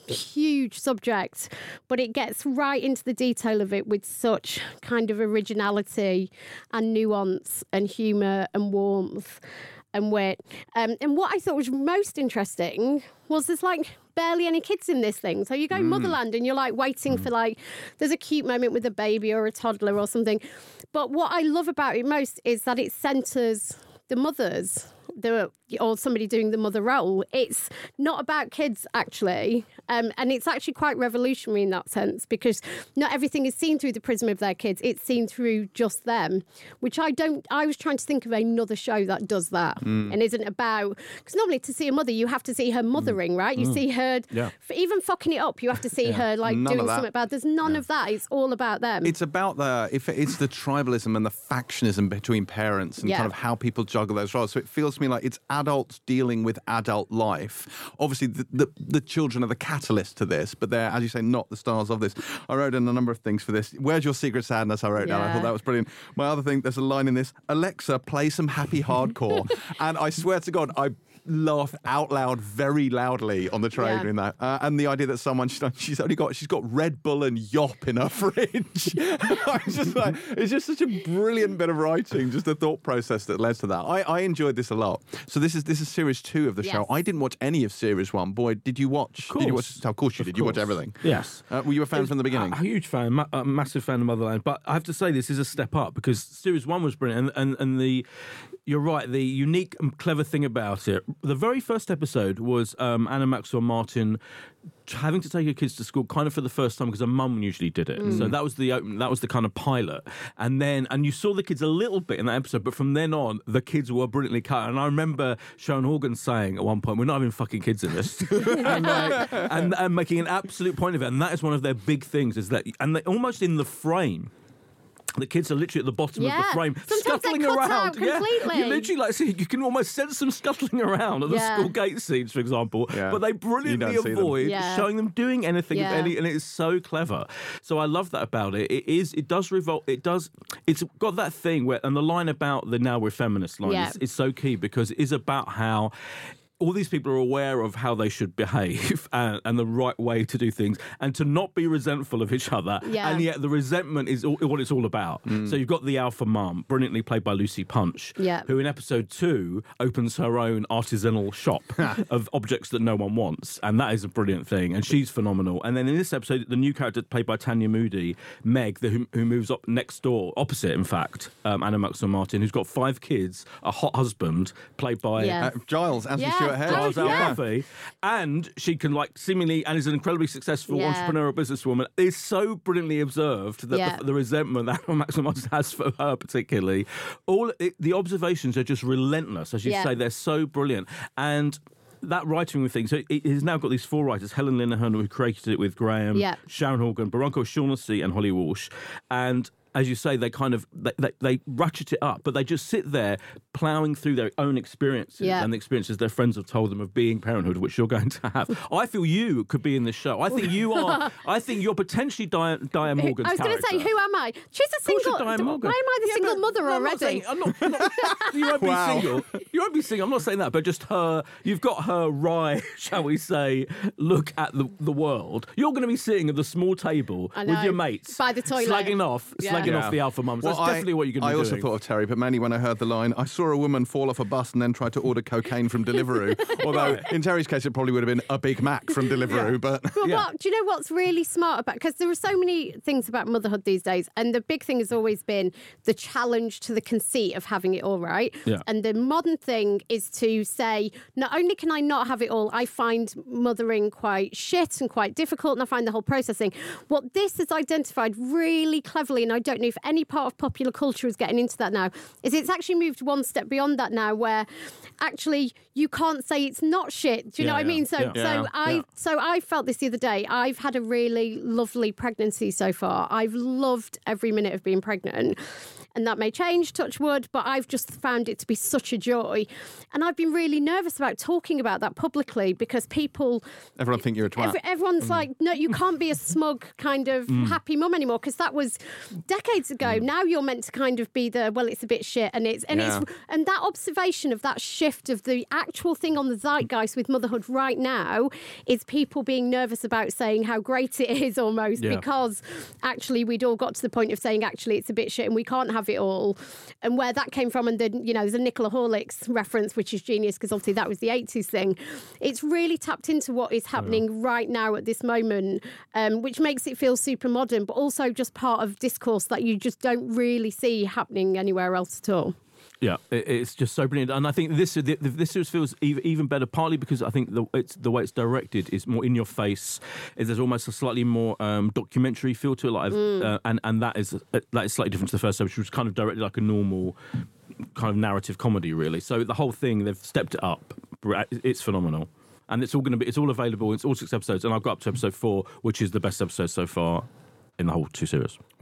huge subject, but it gets right into the detail of it with such kind of originality and nuance and humour and warmth and wit. Um, and what I thought was most interesting was there's like barely any kids in this thing. So you go mm. Motherland and you're like waiting mm. for like, there's a cute moment with a baby or a toddler or something. But what I love about it most is that it centres the mothers, the or somebody doing the mother role. It's not about kids, actually. Um, and it's actually quite revolutionary in that sense, because not everything is seen through the prism of their kids. It's seen through just them, which I don't... I was trying to think of another show that does that mm. and isn't about... Because normally to see a mother, you have to see her mothering, mm. right? You mm. see her... Yeah. For even fucking it up, you have to see yeah. her like none doing something bad. There's none yeah. of that. It's all about them. It's about the... If it's the tribalism and the factionism between parents and yeah. kind of how people juggle those roles. So it feels to me like it's adults dealing with adult life. Obviously, the, the, the children are the catalyst to this, but they're, as you say, not the stars of this. I wrote in a number of things for this. Where's your secret sadness? I wrote yeah. down. I thought that was brilliant. My other thing, there's a line in this, Alexa, play some happy hardcore. And I swear to God, I laughed out loud very loudly on the train Yeah. in that. Uh, and the idea that someone, she's, like, she's only got, she's got Red Bull and Yop in her fridge. I was just like, it's just such a brilliant bit of writing, just the thought process that led to that. I, I enjoyed this a lot. So this is this is series two of the Yes. show. I didn't watch any of series one. Boy, did you watch? Of Did you course. watch? Of course you Of did. You watched course. everything. Yes. Uh, were you a fan from the beginning? A, a huge fan, ma- a massive fan of Motherland. But I have to say, this is a step up because series one was brilliant, and, and, and the you're right. The unique and clever thing about it, the very first episode was um, Anna Maxwell Martin having to take her kids to school kind of for the first time because her mum usually did it. So that was the open, that was the kind of pilot. And then and you saw the kids a little bit in that episode, but from then on the kids were brilliantly cut. And I remember Sharon Horgan saying at one point, "We're not having fucking kids in this," and, like, and, and making an absolute point of it. And that is one of their big things is that and they almost in the frame. The kids are literally at the bottom Yeah. of the frame, Sometimes scuttling they're cut around. out completely. Yeah, you literally like see you can almost sense them scuttling around at the Yeah. school gate scenes, for example. Yeah. But they You brilliantly don't see them. avoid Yeah. showing them doing anything, Yeah. any, and it is so clever. So I love that about it. It is. It does revolt. It does. It's got that thing where, and the line about the "now we're feminist" line Yeah. is, is so key because it is about how. All these people are aware of how they should behave and, and the right way to do things and to not be resentful of each other. Yeah. And yet the resentment is all, what it's all about. So you've got the alpha mum, brilliantly played by Lucy Punch, Yeah. who in episode two opens her own artisanal shop of objects that no one wants. And that is a brilliant thing. And she's phenomenal. And then in this episode, the new character played by Tanya Moody, Meg, the, who, who moves up next door, opposite, in fact, um, Anna Maxwell Martin, who's got five kids, a hot husband, played by... Yeah. Uh, Giles, Anthony Yeah. Stewart Head. Giles Oh, yeah. Al-Buffy, and she can like seemingly and is an incredibly successful Yeah. entrepreneurial businesswoman. Is so brilliantly observed that Yeah. the, the resentment that Maxwell Martin has for her particularly, all it, the observations are just relentless, as you Yeah. say. They're so brilliant and. That writing thing, so it has now got these four writers, Helen Linehan, who created it with Graham, Yeah. Sharon Horgan, Barranco Shaughnessy and Holly Walsh, and as you say, they kind of they, they, they ratchet it up, but they just sit there ploughing through their own experiences Yeah. and the experiences their friends have told them of being parenthood, which you're going to have. I feel you could be in this show. I think you are. I think you're potentially Diane, Diane Morgan's I was going to say, character. who am I? She's a Of course single. you're Diane Morgan. Why am I the Yeah, single no, mother no, I'm not already? saying- I'm not, I'm not- you won't be Wow. single. You won't be single. I'm not saying that, but just her. You've got her wry, shall we say, look at the, the world. You're going to be sitting at the small table I with know. your mates, By the toilet. slagging off, Yeah. slagging Yeah. off the alpha mums. Well, That's definitely what you're going to I be also doing. thought of Terry, but mainly when I heard the line, I saw a woman fall off a bus and then try to order cocaine from Deliveroo. Although in Terry's case, it probably would have been a Big Mac from Deliveroo. But But Yeah. what do you know? What's really smart about because there are so many things about motherhood these days, and the big thing has always been the challenge to the conceit of having it all right. Yeah. And the modern thing is to say, not only can I not have it all, I find mothering quite shit and quite difficult, and I find the whole processing. What this has identified really cleverly, and I don't know if any part of popular culture is getting into that now, is it's actually moved one step beyond that now, where actually you can't say it's not shit. Do you Yeah, know what I yeah, mean? So, yeah. so Yeah, I, yeah. so I felt this the other day. I've had a really lovely pregnancy so far. I've loved every minute of being pregnant. And that may change, touch wood, but I've just found it to be such a joy. And I've been really nervous about talking about that publicly because people... everyone think you're a twat. Every, everyone's like, no, you can't be a smug kind of happy mum anymore because that was decades ago. Now you're meant to kind of be the, well, it's a bit shit. And it's and Yeah. it's and that observation of that shift of the actual thing on the zeitgeist with motherhood right now is people being nervous about saying how great it is almost Yeah. because actually we'd all got to the point of saying actually it's a bit shit and we can't have it all. And where that came from, and then, you know, there's a Nicola Horlicks reference, which is genius because obviously that was the eighties thing. It's really tapped into what is happening right now at this moment, um, which makes it feel super modern, but also just part of discourse that you just don't really see happening anywhere else at all. Yeah, it, it's just so brilliant, and I think this the, this series feels even, even better. Partly because I think the it's the way it's directed is more in your face. Is there's almost a slightly more um, documentary feel to it, like Mm. uh, and and that is uh, that is slightly different to the first episode, which was kind of directed like a normal kind of narrative comedy, really. So the whole thing they've stepped it up. It's phenomenal. And it's all going to be, it's all available. It's all six episodes. And I've got up to episode four, which is the best episode so far in the whole two series. Wow.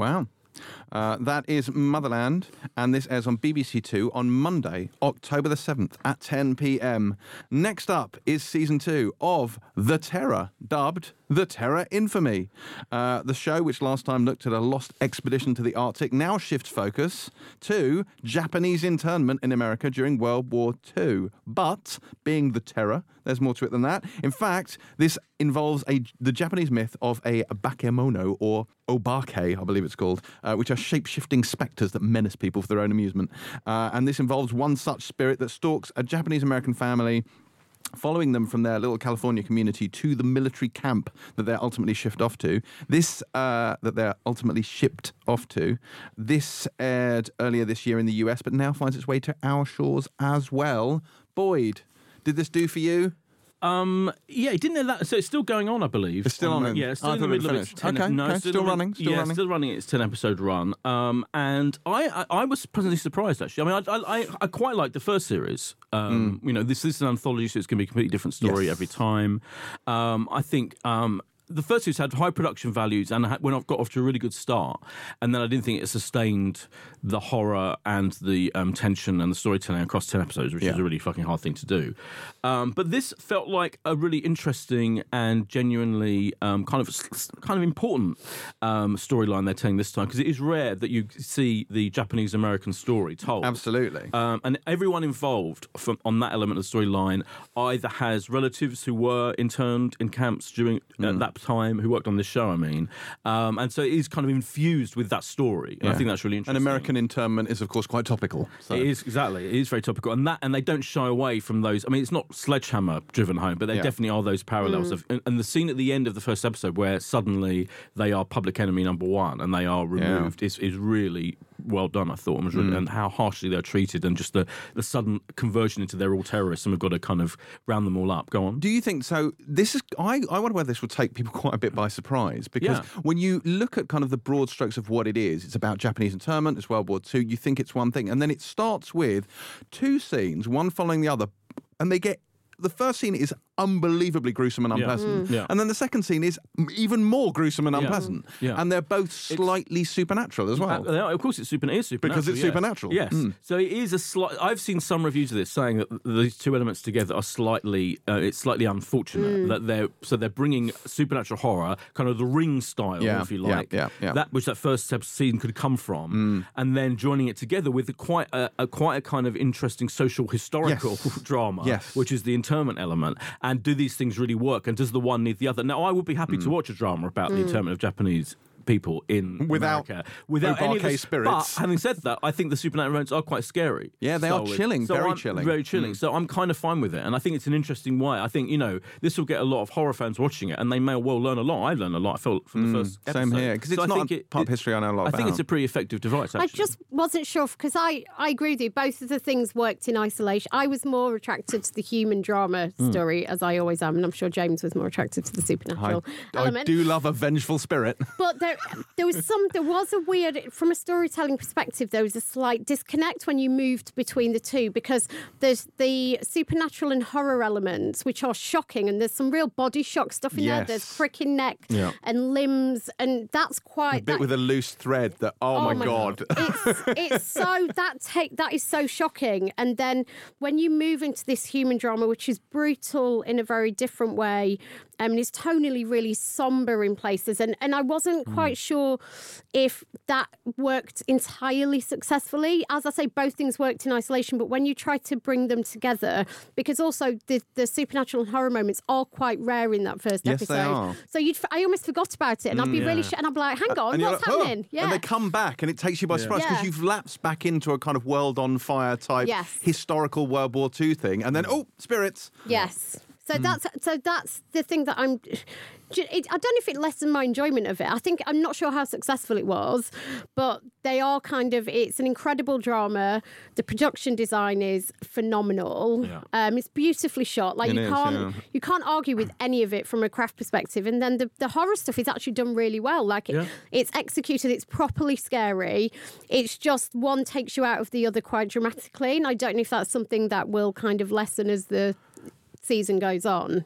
Uh, that is Motherland, and this airs on B B C Two on Monday, October the seventh at ten p.m. Next up is season two of The Terror, dubbed The Terror Infamy. Uh, the show, which last time looked at a lost expedition to the Arctic, now shifts focus to Japanese internment in America during World War Two. But, being The Terror, there's more to it than that. In fact, this involves a, the Japanese myth of a bakemono, or obake, I believe it's called, uh, which are shape-shifting spectres that menace people for their own amusement. Uh, and this involves one such spirit that stalks a Japanese-American family, following them from their little California community to the military camp that they're ultimately shipped off to. This, uh, that they're ultimately shipped off to. This aired earlier this year in the U S, but now finds its way to our shores as well. Boyd, did this do for you? Um, yeah, it didn't know that. So it's still going on, I believe. It's still on. on yeah, it's still I in the thought it middle of its finished. ten. Okay, no, okay, it's still in- running, still yeah, running. still running its ten episode run. Um, and I, I, I was pleasantly surprised actually. I mean, I, I, I quite liked the first series. Um, You know, this, this is an anthology, so it's going to be a completely different story Yes. every time. Um, I think. Um, The first series had high production values and when I've got off to a really good start, and then I didn't think it sustained the horror and the um, tension and the storytelling across ten episodes, which Yeah. is a really fucking hard thing to do. Um, but this felt like a really interesting and genuinely um, kind of kind of important um, storyline they're telling this time, because it is rare that you see the Japanese American story told. Absolutely. Um, and everyone involved from, on that element of the storyline either has relatives who were interned in camps during Mm. at that time, who worked on this show, I mean. Um, and so it is kind of infused with that story. And I Yeah. think that's really interesting. An American internment is, of course, quite topical. So. It is, exactly. It is very topical. And that, and they don't shy away from those. I mean, it's not Sledgehammer driven home, but there Yeah. definitely are those parallels. Of, and, and the scene at the end of the first episode where suddenly they are public enemy number one and they are removed is, is really well done, I thought, and, was really, and how harshly they're treated, and just the, the sudden conversion into they're all terrorists and we've got to kind of round them all up. Go on. Do you think so? This is. I, I wonder whether this will take people quite a bit by surprise, because Yeah. when you look at kind of the broad strokes of what it is, it's about Japanese internment, it's World War Two. You think it's one thing, and then it starts with two scenes, one following the other, and they get. The first scene is unbelievably gruesome and Yeah. unpleasant. Mm. Yeah. And then the second scene is even more gruesome and Yeah. unpleasant. Yeah. And they're both slightly supernatural as well. Uh, of course, it's super. It is supernatural Because it's yes. supernatural. Yes. Mm. So it is a slight. I've seen some reviews of this saying that these two elements together are slightly. Uh, it's slightly unfortunate that they're so they're bringing supernatural horror, kind of the Ring style, Yeah, if you yeah, like, yeah, yeah. that which that first step scene could come from, and then joining it together with a quite a, a quite a kind of interesting social historical Yes. drama, Yes. which is the internment element. And do these things really work? And does the one need the other? Now, I would be happy to watch a drama about the internment of Japanese people in Without America without any of obake this. spirits. But having said that, I think the supernatural elements are quite scary. Yeah, they are So- chilling, so very I'm- chilling. very chilling. So I'm kind of fine with it, and I think it's an interesting way. I think you know this will get a lot of horror fans watching it, and they may well learn a lot. I learned a lot. I felt from the first Same episode. here, because it's So I not think a it- part of it- history I know a lot I think about. it's a pretty effective device. Actually. I just wasn't sure because I, I agree with you. Both of the things worked in isolation. I was more attracted to the human drama Hmm. story, as I always am, and I'm sure James was more attracted to the I, supernatural I element. do love a vengeful spirit. But there, there was some. There was a weird, from a storytelling perspective, there was a slight disconnect when you moved between the two, because there's the supernatural and horror elements, which are shocking, and there's some real body shock stuff in there. Yes. There's pricking neck Yeah. and limbs, and that's quite. A bit that- with a loose thread that, oh, my, God. it's it's so that take that is so shocking. And then when you move into this human drama, which is brutal in a very different way, um, and is tonally really somber in places, and and I wasn't quite sure if that worked entirely successfully. As I say, both things worked in isolation, but when you try to bring them together, because also the the supernatural and horror moments are quite rare in that first Yes, episode. they are. So you'd I almost forgot about it, and I'd be really yeah. sh- and I'd be like, hang on, And you're what's like, "Oh," happening? Yeah. And they come back and it takes you by surprise because Yeah. you've lapsed back into a kind of world on fire type Yes. historical World War Two thing. And then, oh, spirits. Yes. So that's so that's the thing that I'm. It, I don't know if it lessened my enjoyment of it. I think I'm not sure how successful it was, but they are kind of. It's an incredible drama. The production design is phenomenal. Yeah. Um, it's beautifully shot. Like It you is, can't yeah. you can't argue with any of it from a craft perspective. And then the, the horror stuff is actually done really well. Like it, Yeah. it's executed. It's properly scary. It's just one takes you out of the other quite dramatically. And I don't know if that's something that will kind of lessen as the season goes on.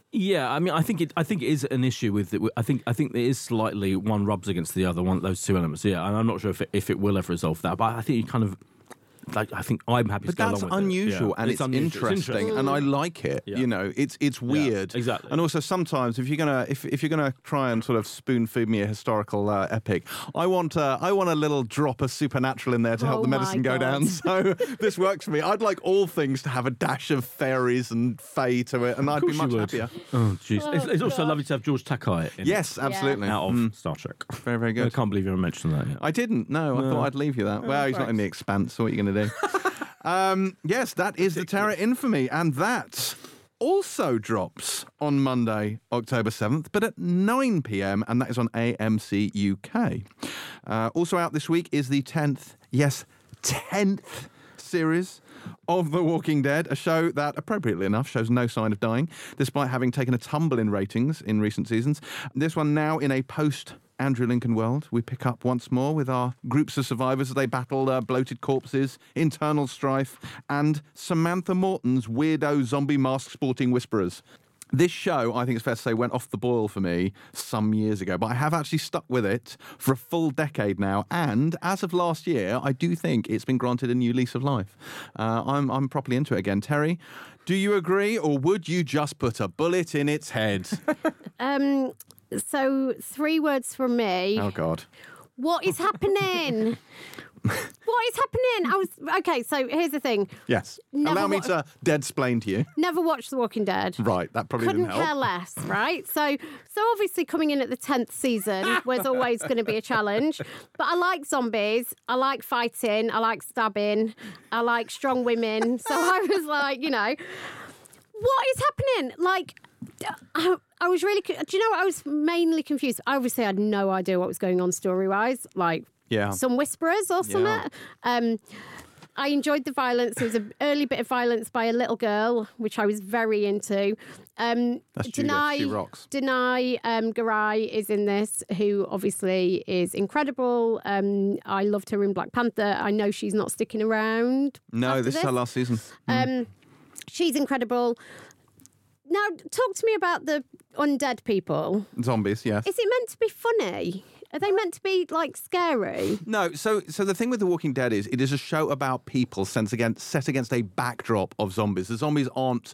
Yeah, I mean, I think it. I think it is an issue with it. I think. I think there is slightly one rubs against the other. One of those two elements. Yeah, and I'm not sure if it, if it will ever resolve that. But I think you kind of. Like, I think I'm happy but to go that's along with unusual it. Yeah. and it's, unusual. interesting, it's interesting, and I like it. Yeah. You know, it's it's weird, yeah, exactly. And also sometimes if you're gonna if, if you're gonna try and sort of spoon feed me a historical uh, epic, I want uh, I want a little drop of supernatural in there to help Oh the my medicine go God. down. So this works for me. I'd like all things to have a dash of fairies and fae to it, and I'd be course you much would. happier. Oh, jeez. Oh, it's, it's also God. lovely to have George Takei in Yes, absolutely. out of Mm, Star Trek. very very I good. can't believe you ever mentioned that yet. I didn't. No, I No. thought I'd leave you that. Well, he's not in the Expanse, so what are you going to do? um, yes, that is the Terror Infamy, and that also drops on Monday, October seventh, but at nine p.m, and that is on A M C U K. Uh, also out this week is the tenth, yes, tenth series of The Walking Dead, a show that, appropriately enough, shows no sign of dying, despite having taken a tumble in ratings in recent seasons. This one now in a post Andrew Lincoln world. We pick up once more with our groups of survivors as they battle uh, bloated corpses, internal strife, and Samantha Morton's weirdo zombie mask-sporting whisperers. This show, I think it's fair to say, went off the boil for me some years ago, but I have actually stuck with it for a full decade now, and as of last year, I do think it's been granted a new lease of life. Uh, I'm, I'm properly into it again. Terry, do you agree, or would you just put a bullet in its head? Um, so three words from me. Oh, God. What is happening? What is happening? I was okay. So here's the thing. Yes. Never Allow me wa- to dead-splain to you. Never watched The Walking Dead. Right, that probably Couldn't didn't help. care less, right? So, so obviously coming in at the tenth season was always going to be a challenge. But I like zombies. I like fighting. I like stabbing. I like strong women. So I was like, you know, what is happening? Like, I, I was really. Do you know what? I was mainly confused. I obviously had no idea what was going on story-wise. Like, Yeah. some whisperers or something. Yeah. Um, I enjoyed the violence. There was an early bit of violence by a little girl, which I was very into. Um, That's Judith. Denai, She rocks. Denai um, Garai is in this, who obviously is incredible. Um, I loved her in Black Panther. I know she's not sticking around. No, after this is her last season. Um, she's incredible. Now, talk to me about the undead people. Zombies, yes. Is it meant to be funny? Are they meant to be, like, scary? No, so so the thing with The Walking Dead is it is a show about people set against, set against a backdrop of zombies. The zombies aren't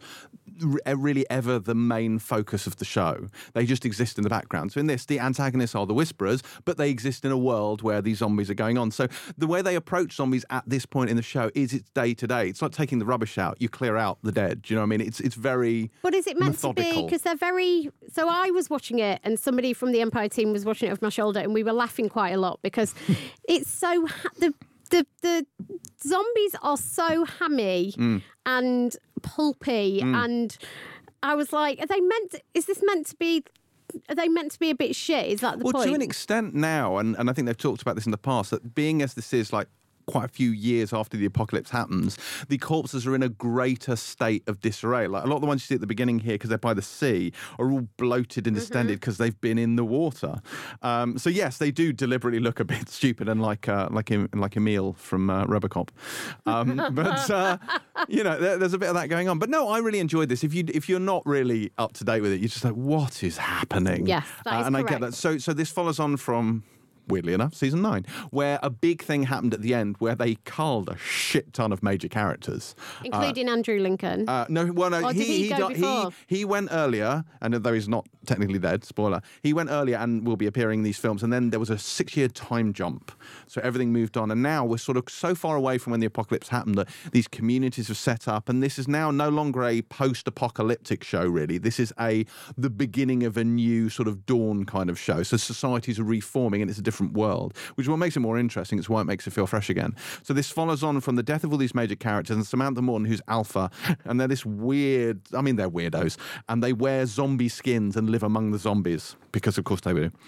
r- really ever the main focus of the show. They just exist in the background. So in this, the antagonists are the Whisperers, but they exist in a world where these zombies are going on. So the way they approach zombies at this point in the show is it's day to day. It's like taking the rubbish out. You clear out the dead. Do you know what I mean? It's, it's very But is it meant methodical. to be? Because they're very... So I was watching it and somebody from the Empire team was watching it over my shoulder and we were laughing quite a lot because it's so... Ha- the, the, the zombies are so hammy Mm. and pulpy and I was like, are they meant... To, is this meant to be... Are they meant to be a bit shit? Is that the well, point? to an extent now, and, and I think they've talked about this in the past, that being as this is like quite a few years after the apocalypse happens, the corpses are in a greater state of disarray. Like a lot of the ones you see at the beginning here, because they're by the sea, are all bloated and distended because they've been in the water. Um, so yes, they do deliberately look a bit stupid and like uh, like Em- like Emil from uh, RoboCop. Um, but uh, you know, there, there's a bit of that going on. But no, I really enjoyed this. If you if you're not really up to date with it, you're just like, what is happening? Yes, that Uh, is and I get correct. that. So so this follows on from, weirdly enough, season nine, where a big thing happened at the end where they culled a shit ton of major characters. Including Andrew Lincoln. Uh, no, well, no, Or did he go di- before? he he went earlier, and though he's not technically dead, spoiler, he went earlier and will be appearing in these films. And then there was a six-year time jump, so everything moved on. And now we're sort of so far away from when the apocalypse happened that these communities have set up, and this is now no longer a post-apocalyptic show. Really, this is a the beginning of a new sort of dawn kind of show. So societies are reforming, and it's a different world, which is what makes it more interesting. It's why it makes it feel fresh again. So this follows on from the death of all these major characters and Samantha Morton, who's Alpha, and they're this weird, I mean, they're weirdos, and they wear zombie skins and live among the zombies, because of course they do.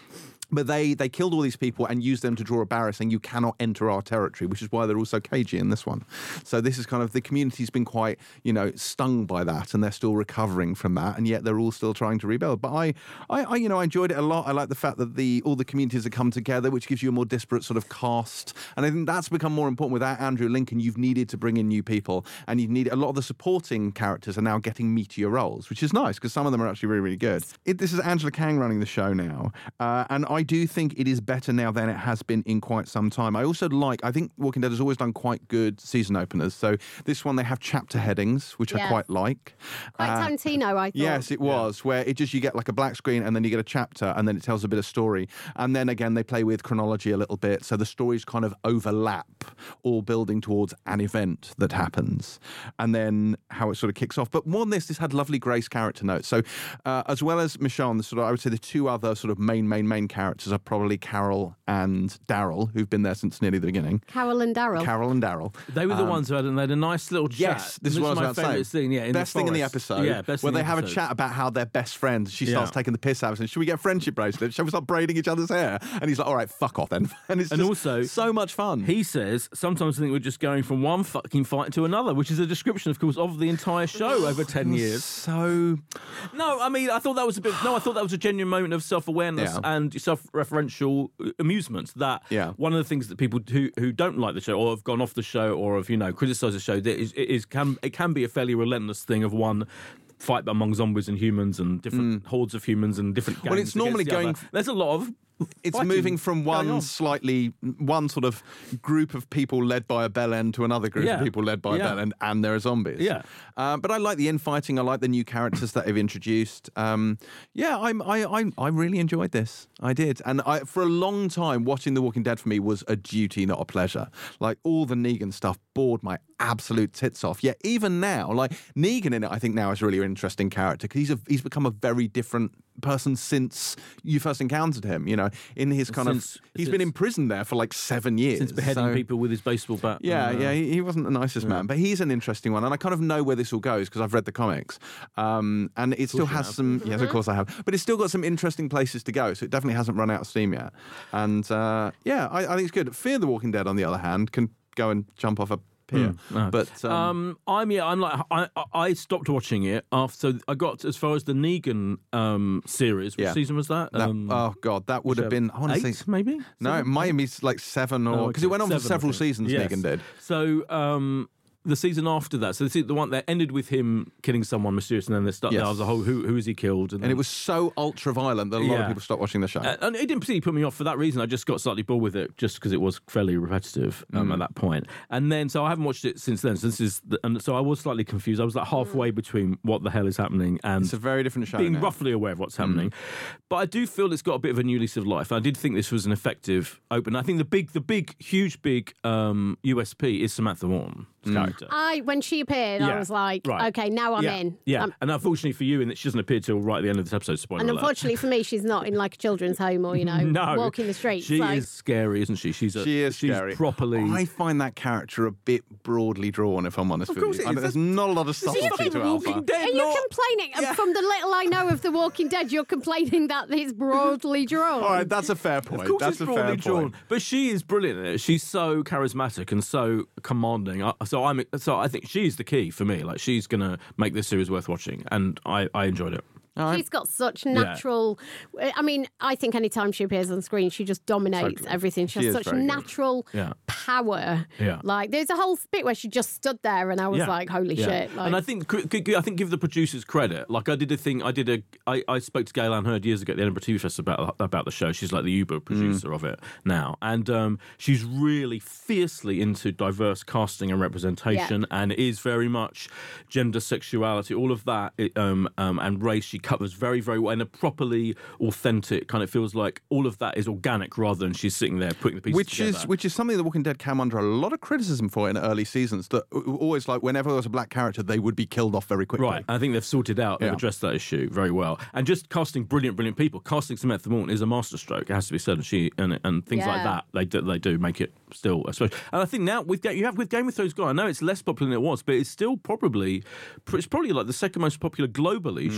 But they, they killed all these people and used them to draw a barrier saying you cannot enter our territory, which is why they're all so cagey in this one. So this is kind of, the community's been quite, you know, stung by that, and they're still recovering from that, and yet they're all still trying to rebuild. But I, I, I you know, I enjoyed it a lot. I like the fact that the all the communities have come together, which gives you a more disparate sort of cast. And I think that's become more important. Without Andrew Lincoln, you've needed to bring in new people, and you've needed, a lot of the supporting characters are now getting meatier roles, which is nice, because some of them are actually really, really good. It, this is Angela Kang running the show now, uh, and I do think it is better now than it has been in quite some time. I also like, I think Walking Dead has always done quite good season openers. So this one, they have chapter headings, which Yeah. I quite like. Quite Uh, Tarantino, I thought. Yes, it was, where it just, you get like a black screen and then you get a chapter and then it tells a bit of story. And then again, they play with chronology a little bit. So the stories kind of overlap, all building towards an event that happens. And then how it sort of kicks off. But more than this, this had lovely Grace character notes. So uh, as well as Michonne, the sort of, I would say the two other sort of main, main, main characters are probably Carol and Daryl, who've been there since nearly the beginning. Carol and Daryl. Carol and Daryl. They were the Um, ones who had, they had a nice little chat. Yes, this is what I was my about to favourite say. Thing, yeah, in best the thing in the forest. episode, Yeah, best where thing they in the have a episode. chat about how they're best friends. She starts Yeah. taking the piss out of him. Should we get friendship bracelets? Shall we start braiding each other's hair? And he's like, all right, fuck off then. And it's And just also, so much fun. He says, sometimes I think we're just going from one fucking fight to another, which is a description, of course, of the entire show over ten years. So No, I mean, I thought that was a bit, no, I thought that was a genuine moment of self-awareness Yeah. and self-referential amusement. That Yeah. one of the things that people who, who don't like the show or have gone off the show or have, you know, criticised the show, that is, it is, can, it can be a fairly relentless thing of one fight among zombies and humans and different hordes of humans and different gangs. Well, it's normally against the going- other. There's a lot of it's fighting moving from going one on. slightly, one sort of group of people led by a bellend to another group Yeah. of people led by Yeah. a bellend, and there are zombies. Yeah. Uh, but I like the infighting. I like the new characters that they've introduced. Um, yeah, I'm, I, I, I really enjoyed this. I did. And I, for a long time, watching The Walking Dead for me was a duty, not a pleasure. Like, all the Negan stuff bored my absolute tits off. Yet even now, like, Negan in it, I think now is a really interesting character, because he's, a, he's become a very different person since you first encountered him, you know, in his kind Since- of, he's since- been imprisoned there for like seven years. since beheading so- people with his baseball bat. Yeah, and, uh, yeah, he, he wasn't the nicest man, but he's an interesting one, and I kind of know where this all goes because I've read the comics, um, and it still you has have. some. Yes, of course I have, but it's still got some interesting places to go. So it definitely hasn't run out of steam yet, and uh, yeah, I, I think it's good. Fear the Walking Dead, on the other hand, can go and jump off a pier, no. but um, Um, I'm yeah. I'm like I, I I stopped watching it after I got as far as the Negan um series. Which Yeah. season was that? that, um, oh god, that would have been. I want to eight, say maybe. no, it Seven? might be like seven or Oh, because okay. it went on Seven, for I several think. seasons. Yes. Negan did. So um, the season after that, so the, se- the one that ended with him killing someone mysterious, and then they start Yes. there was a whole who who is he killed, And it was so ultra violent that a lot of Yeah. people stopped watching the show. Uh, and it didn't particularly put me off for that reason. I just got slightly bored with it, just because it was fairly repetitive um, Mm. at that point. And then, so I haven't watched it since then. So this is, the, and so I was slightly confused. I was like halfway between what the hell is happening and It's a very different show being now. roughly aware of what's happening. But I do feel it's got a bit of a new lease of life. I did think this was an effective open. I think the big, the big, huge, big um, U S P is Samantha Warren's character. I, when she appeared, I Yeah, was like, right. okay, now I'm yeah, in. yeah. Um, and unfortunately for you, in that she doesn't appear till right at the end of this episode. Spoiler and alert. unfortunately for me, she's not in like a children's home or, you know, no, walking the streets. She like, is scary, isn't she? She's a, She is she's scary. properly. I find that character a bit broadly drawn, if I'm honest with course you. it I is. don't- there's not a lot of subtlety fucking to Walking Alpha. Dead. Are you not- complaining? Yeah. From the little I know of The Walking Dead, you're complaining that it's broadly drawn. All right, that's a fair point. Of course that's it's a fair broadly point. drawn, but she is brilliant in it. She's so charismatic and so commanding. I- So I'm so I think she's the key for me. Like she's gonna make this series worth watching, and I, I enjoyed it. She's got such natural. I mean, I think anytime she appears on screen, she just dominates Totally. everything. She, She has is such very good. natural Yeah. power. Yeah. Like, there's a whole bit where she just stood there, and I was Yeah. like, "Holy Yeah. shit!" Like, And I think I think give the producers credit. Like I did a thing. I did a. I, I spoke to Gail Ann Hurd years ago at the Edinburgh T V Festival about about the show. She's like the Uber producer of it now, and um, she's really fiercely into diverse casting and representation, and is very much gender, sexuality, all of that, it, um, um, and race. She covers very, very well in a properly authentic kind of feels like all of that is organic rather than she's sitting there putting the pieces Which together. is which is something The Walking Dead came under a lot of criticism for in early seasons. That always like whenever there was a black character, they would be killed off very quickly. Right, I think they've sorted out, they've Yeah. addressed that issue very well, and just casting brilliant, brilliant people. Casting Samantha Morton is a masterstroke. It has to be said, and she and and things like Yeah. that. They do, they do make it still a special. And I think now with Ga- you have with Game of Thrones, guy, I know it's less popular than it was, but it's still probably it's probably like the second most popular globally show in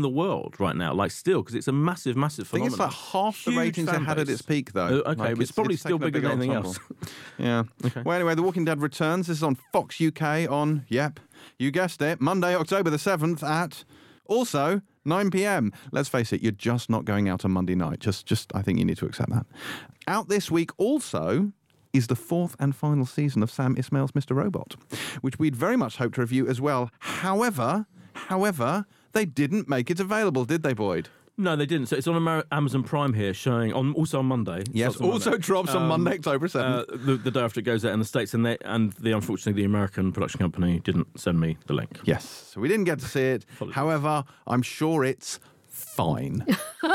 the world right now, like still, because it's a massive, massive I think phenomenon. it's like half the Huge ratings it fan had at base. its peak, though. Uh, okay, Like, but it's, probably still taken a bigger big than old anything tumble. else. Yeah. Okay. Well, anyway, The Walking Dead returns. This is on Fox U K on, yep, you guessed it, Monday, October the seventh at also nine p.m. Let's face it, you're just not going out on Monday night. Just, just, I think you need to accept that. Out this week also is the fourth and final season of Sam Ismail's Mister Robot, which we'd very much hoped to review as well. However, however, they didn't make it available, did they, Boyd? No, they didn't. So it's on Amer- Amazon Prime here, showing on also on Monday. Yes, Starts on also Monday. drops on Um, Monday, October Uh, seventh. the, the day after it goes out in the States, and they and the unfortunately the American production company didn't send me the link. Yes, so we didn't get to see it. Apologies. However, I'm sure it's fine.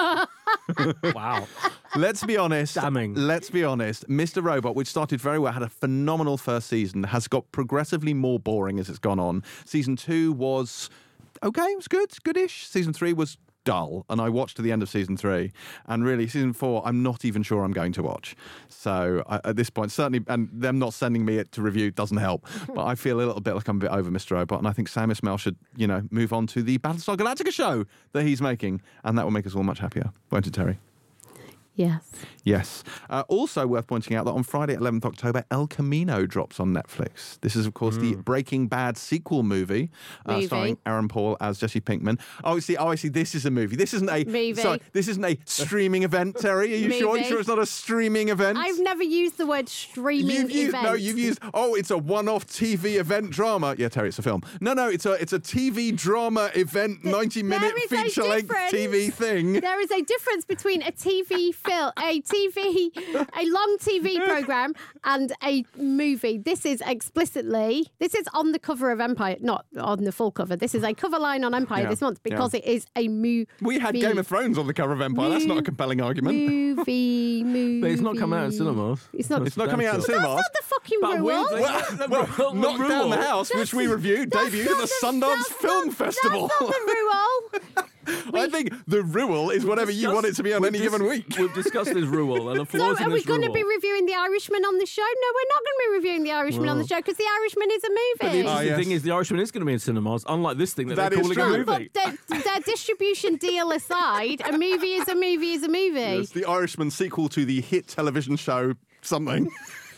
Wow. Let's be honest. Damning. Let's be honest. Mister Robot, which started very well, had a phenomenal first season, has got progressively more boring as it's gone on. Season two was okay, it was good, goodish. Season three was dull, and I watched to the end of season three. And really, season four, I'm not even sure I'm going to watch. So I, at this point, certainly, and them not sending me it to review doesn't help. But I feel a little bit like I'm a bit over Mister Robot, and I think Sam Ismail should, you know, move on to the Battlestar Galactica show that he's making, and that will make us all much happier, won't it, Terry? Yes. Yes. Uh, also worth pointing out that on Friday, eleventh October, El Camino drops on Netflix. This is, of course, the Breaking Bad sequel movie, uh, Movie. starring Aaron Paul as Jesse Pinkman. Oh, see, oh, I see. This is a movie. This isn't a Movie. Sorry, this isn't a streaming event. Terry, are you sure? Are you Movie. sure it's not a streaming event? I've never used the word streaming You've used, event. no, you've used. Oh, it's a one-off T V event drama. Yeah, Terry, it's a film. No, no, it's a it's a T V drama event, ninety-minute there is a feature-length difference. T V thing. There is a difference between a T V film, a T V, a long T V program, and a movie. This is explicitly. This is on the cover of Empire, not on the full cover. This is a cover line on Empire Yeah, this month because yeah. it is a movie. We had Game of Thrones on the cover of Empire. That's not a compelling argument. Movie, movie. But it's not coming out in cinemas. It's not. It's not coming out in That's cinemas. That's not the fucking But rule. weirdly- Well, well, Knock Down the House, which we reviewed, That's debuted not at the the- Sundance that's Film not- Festival. That's not the rule. I think the rule is whatever you want it to be on We've any dis- given week. We've discussed this rule and the So flaws in are we this going to rule. be reviewing The Irishman on the show? No, we're not going to be reviewing The Irishman on the show because The Irishman is a But the movie. interesting Ah, yes. thing is, The Irishman is going to be in cinemas, unlike this thing that, That they're is calling true. a No, movie. but their, their distribution deal aside, a movie is a movie is a movie. It's the Irishman sequel to the hit television show something.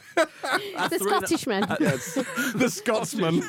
The Scottishman. Yes, The Scotsman.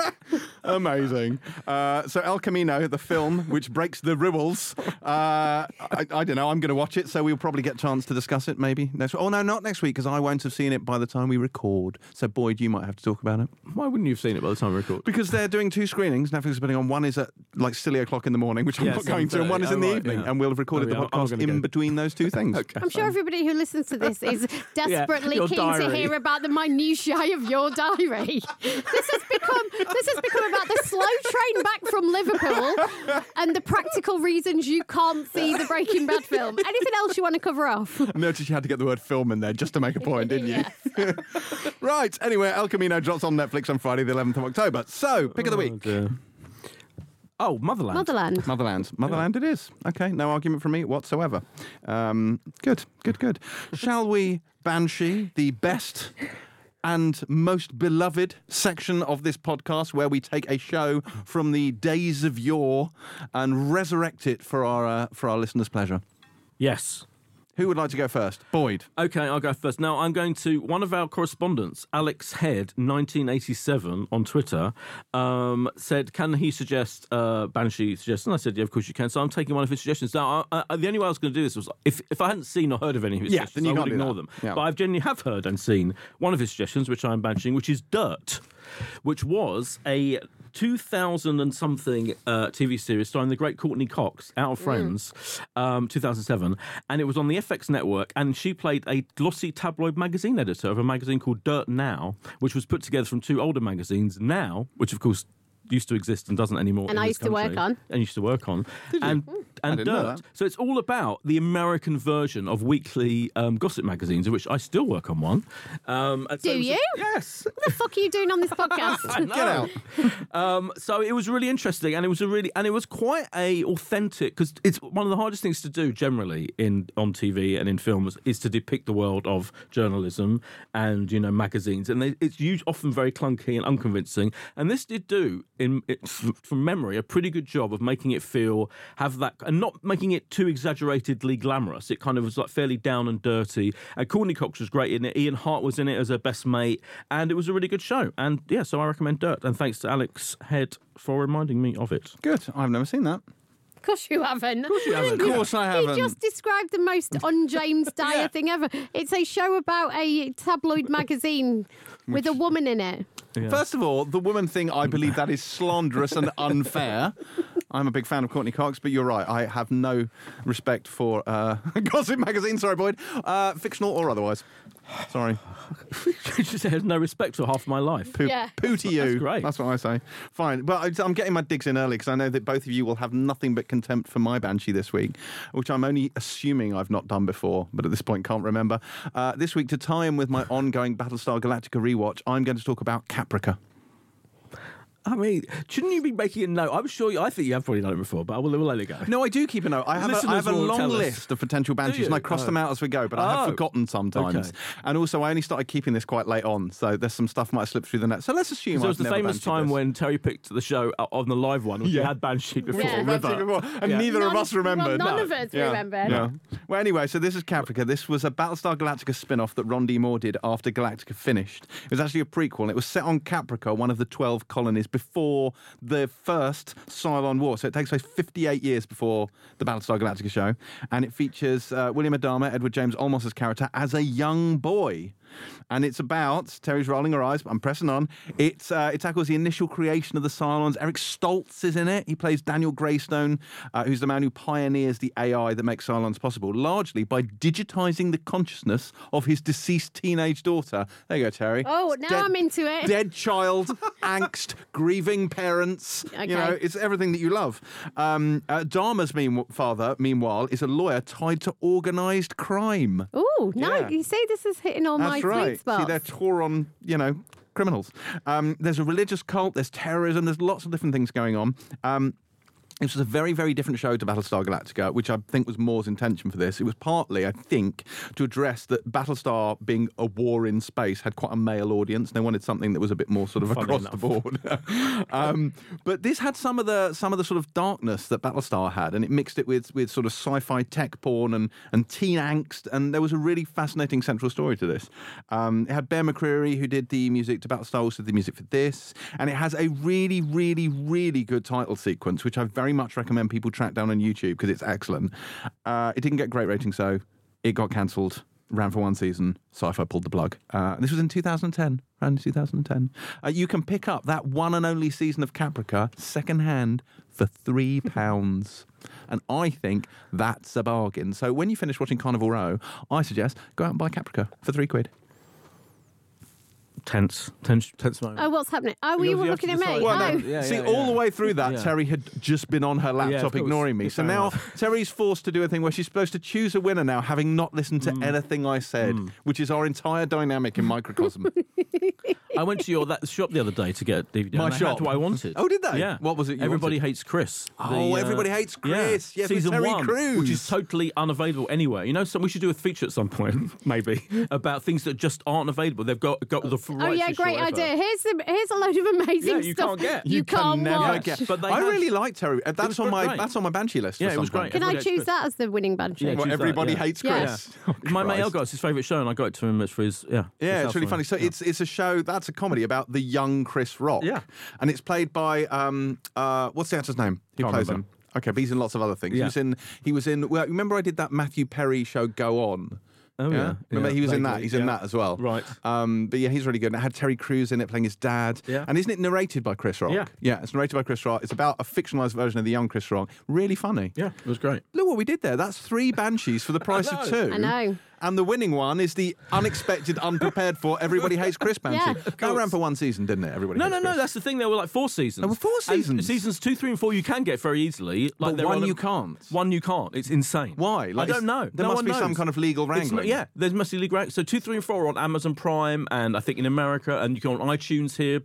Amazing. Uh, so El Camino, the film, which breaks the rules. Uh, I, I don't know. I'm going to watch it, so we'll probably get a chance to discuss it maybe next week. Oh, no, not next week, because I won't have seen it by the time we record. So, Boyd, you might have to talk about it. Why wouldn't you have seen it by the time we record? Because they're doing two screenings. Netflix is putting on. One is at like silly o'clock in the morning, which I'm Yeah, not going to, and one is in seven the thirty. evening. Oh, right, yeah. And we'll have recorded Oh, the yeah, I'm podcast gonna in go. between those two things. Okay. I'm sure everybody who listens to this is desperately your keen diary. to hear about the minutiae of your diary. This has become this has become about the slow train back from Liverpool and the practical reasons you can't see the Breaking Bad film. Anything else you want to cover off? Notice you had to get the word film in there just to make a point, didn't you? Yes. Right. Anyway, El Camino drops on Netflix on Friday, the eleventh of October. So, pick of the Oh, week. dear. Oh, Motherland. Motherland. Motherland. Motherland it is. Okay, no argument from me whatsoever. Um, good, good, good. Shall we, Banshee, the best and most beloved section of this podcast, where we take a show from the days of yore and resurrect it for our uh, for our listeners' pleasure? Yes. Who would like to go first? Boyd. Okay, I'll go first. Now, I'm going to one of our correspondents, Alex Head, nineteen eighty-seven, on Twitter, um, said, "Can he suggest uh, Banshee suggestions?" And I said, "Yeah, of course you can." So I'm taking one of his suggestions. Now, I, I, the only way I was going to do this was if, if I hadn't seen or heard of any of his Yeah, suggestions, then you I can't would do ignore that. them. Yeah. But I've genuinely have heard and seen one of his suggestions, which I'm banishing, which is Dirt, which was a two thousand and something uh, T V series starring the great Courtney Cox, out of Friends, um, two thousand seven, and it was on the F X network, and she played a glossy tabloid magazine editor of a magazine called Dirt Now, which was put together from two older magazines, Now, which of course used to exist and doesn't anymore. And in I this used to work country, on. and used to work on, and and didn't know Dirt. that. So it's all about the American version of weekly um, gossip magazines, of which I still work on one. Um, and so Do it was a- you? Yes. What the fuck are you doing on this podcast? Get out. Um, so it was really interesting, and it was a really, and it was quite a authentic, because it's one of the hardest things to do generally in on T V and in films is to depict the world of journalism and you know magazines, and they, it's usually often very clunky and unconvincing. And this did do in it, from memory, a pretty good job of making it feel have that, and not making it too exaggeratedly glamorous. It kind of was like fairly down and dirty. And Courtney Cox was great in it. Ian Hart was in it as her best mate, and it was a really good show. And yeah, so I recommend Dirt. And thanks to Alex Head for reminding me of it. Good. I've never seen that. Of course you haven't. Of course you haven't. Of course I haven't. He just described the most un-James Dyer Yeah. thing ever. It's a show about a tabloid magazine with a woman in it. Yeah. First of all, the woman thing, I believe that is slanderous and unfair. I'm a big fan of Courtney Cox, but you're right. I have no respect for uh, Gossip Magazine. Sorry, Boyd. Uh, fictional or otherwise. Sorry. She just has no respect for half of my life. Poo, Yeah. poo to you. That's great. That's what I say. Fine. But I- I'm getting my digs in early because I know that both of you will have nothing but contempt for my Banshee this week, which I'm only assuming I've not done before, but at this point can't remember. Uh, this week, to tie in with my ongoing Battlestar Galactica rewatch, I'm going to talk about Caprica. I mean, shouldn't you be making a note? I'm sure, you, I think you have probably done it before, but I will, we'll let it go. No, I do keep a note. I have a, I Listeners have a will long tell us. list of potential banshees, and you? I cross Oh. them out as we go, but I have Oh. forgotten sometimes. Okay. And also, I only started keeping this quite late on, so there's some stuff might slip through the net. So let's assume So it I've was the never famous bansheed time this. when Terry picked the show uh, on the live one, when Yeah. you had Banshee before. Yeah. River. Bansheed before, and Yeah. neither of None- us remembered. well, none No. of us Yeah. remember. Yeah. Well, anyway, so this is Caprica. This was a Battlestar Galactica spin-off that Ron D. Moore did after Galactica finished. It was actually a prequel, and it was set on Caprica, one of the twelve colonies before the first Cylon War. So it takes place fifty-eight years before the Battlestar Galactica show, and it features uh, William Adama, Edward James Olmos's character, as a young boy. And it's about, Terry's rolling her eyes, but I'm pressing on. It's, uh, it tackles the initial creation of the Cylons. Eric Stoltz is in it. He plays Daniel Greystone, uh, who's the man who pioneers the A I that makes Cylons possible, largely by digitizing the consciousness of his deceased teenage daughter. There you go, Terry. Oh, now Dead- I'm into it. Dead child, angst, grieving parents. Okay. You know, it's everything that you love. Um, uh, Dharma's mean- father, meanwhile, is a lawyer tied to organised crime. Oh, no. Yeah. You see, this is hitting all my That's right. sweet spots. See, they're tore on, you know, criminals. Um, there's a religious cult, there's terrorism, there's lots of different things going on. Um, This was a very, very different show to Battlestar Galactica, which I think was Moore's intention for this. It was partly, I think, to address that Battlestar, being a war in space, had quite a male audience. They wanted something that was a bit more sort of Funny across enough. the board. um, but this had some of the some of the sort of darkness that Battlestar had, and it mixed it with with sort of sci-fi tech porn and and teen angst. And there was a really fascinating central story to this. Um, it had Bear McCreary, who did the music to Battlestar, also did the music for this, and it has a really, really, really good title sequence, which I very much recommend people track down on YouTube because it's excellent. Uh, it didn't get great ratings, so it got cancelled. Ran for one season. Sci-Fi pulled the plug. Uh, this was in two thousand ten. Ran in two thousand ten. Uh, you can pick up that one and only season of Caprica secondhand for three pounds. And I think that's a bargain. So when you finish watching Carnival Row, I suggest go out and buy Caprica for three quid. Tense, tense, tense moment. Oh, what's happening? Oh, You you were obviously looking have at to me. decide. Well, oh. no, Yeah, see, yeah, all yeah. the way through that, Yeah. Terry had just been on her of laptop course. ignoring me. So Fair now enough. Terry's forced to do a thing where she's supposed to choose a winner now, having not listened to anything I said, which is our entire dynamic in microcosm. I went to your that shop the other day to get a D V D. My and I shop? had what I wanted. Oh, did they? Yeah. What was it you Everybody wanted? Hates Chris. Oh, Everybody Hates Chris. Yes, with season Terry one, Crews. which is totally unavailable anywhere. You know, so we should do a feature at some point, maybe, about things that just aren't available. They've got got the Oh, yeah, rights great issue, whatever. idea. Here's the, here's a load of amazing Yeah, you stuff can't get. you, You can can't never watch. get. But they I had- really like Terry. Uh, That's was on my great. that's on my Banshee list. Yeah, for it was some great. point. Can I Everybody Hates choose Chris. that as the winning banshee? Yeah, Well, choose that, Everybody yeah. Hates Yeah. Chris. My mate Christ. El got it's his favourite show, and I got it to him. It's for his yeah. Yeah, his it's really house funny. So yeah. it's it's a show that's a comedy about the young Chris Rock. Yeah. and it's played by um uh what's the actor's name? Who Can't plays remember. him? Okay, but he's in lots of other things. He Yeah. was in. He was in. Well, remember I did that Matthew Perry show, Go On. Oh yeah, Remember yeah, he was in that. vaguely, He's in yeah. that as well. Right. Um, but yeah, he's really good. And it had Terry Crews in it playing his dad. Yeah. And isn't it narrated by Chris Rock? Yeah. Yeah, it's narrated by Chris Rock. It's about a fictionalized version of the young Chris Rock. Really funny. Yeah, it was great. Look what we did there. That's three Banshees for the price of two. I know. And the winning one is the unexpected, unprepared for Everybody Hates Chris Banshee. Yeah. That ran for one season, didn't it? Everybody No, Hates no, no. Chris. That's the thing. There were like four seasons. There were four And seasons? seasons two, three, and four you can get very easily. Like But they're one on a- you can't. One you can't. It's insane. Why? Like, I don't it's- know. There No must one be some knows. kind of legal It's wrangling. not- yeah, there's must be legal wrangling. So two, three, and four are on Amazon Prime, and I think in America, and you can on iTunes here, but.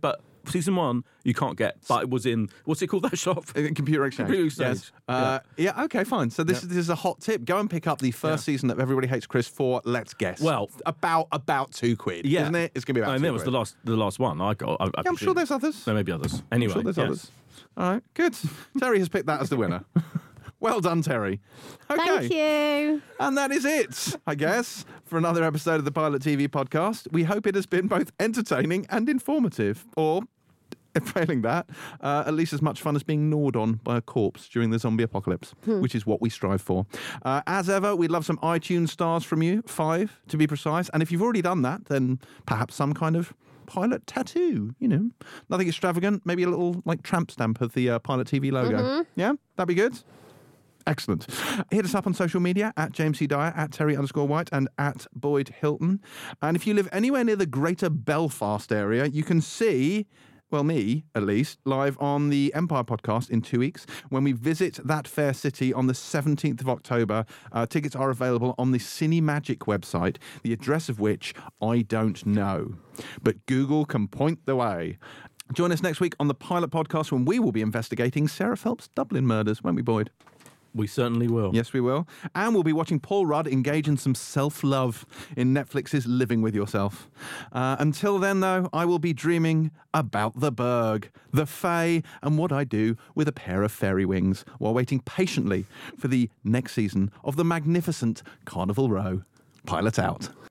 season one you can't get, but it was in what's it called that shop? Uh, Computer Exchange. Computer Exchange. Yes. Uh, yeah. Okay. Fine. So this, Yeah. this is a hot tip. Go and pick up the first Yeah. season of Everybody Hates Chris for, let's guess, Well- about about two quid. Yeah. Isn't it? It's going to be about. And two that was quid. the last the last one I got. I, I Yeah, I'm presume. sure there's others. There may be others. Anyway, I'm sure there's yes. others. All right. Good. Terry has picked that as the winner. Well done, Terry. Okay. Thank you. And that is it, I guess, for another episode of the Pilot T V podcast. We hope it has been both entertaining and informative, or, if failing that, uh, at least as much fun as being gnawed on by a corpse during the zombie apocalypse, which is what we strive for. Uh, as ever, we'd love some iTunes stars from you, five to be precise. And if you've already done that, then perhaps some kind of pilot tattoo, you know, nothing extravagant, maybe a little like tramp stamp of the uh, Pilot T V logo. Yeah, that'd be good. Excellent. Hit us up on social media at James C. Dyer, at Terry underscore White, and at Boyd Hilton. And if you live anywhere near the greater Belfast area, you can see, well, me at least, live on the Empire podcast in two weeks when we visit that fair city on the seventeenth of October. Uh, tickets are available on the Cine Magic website, the address of which I don't know. But Google can point the way. Join us next week on the Pilot podcast when we will be investigating Sarah Phelps' Dublin murders, won't we, Boyd? We certainly will. Yes, we will. And we'll be watching Paul Rudd engage in some self-love in Netflix's Living With Yourself. Uh, until then, though, I will be dreaming about the Berg, the Fae, and what I do with a pair of fairy wings while waiting patiently for the next season of the magnificent Carnival Row. Pilot out.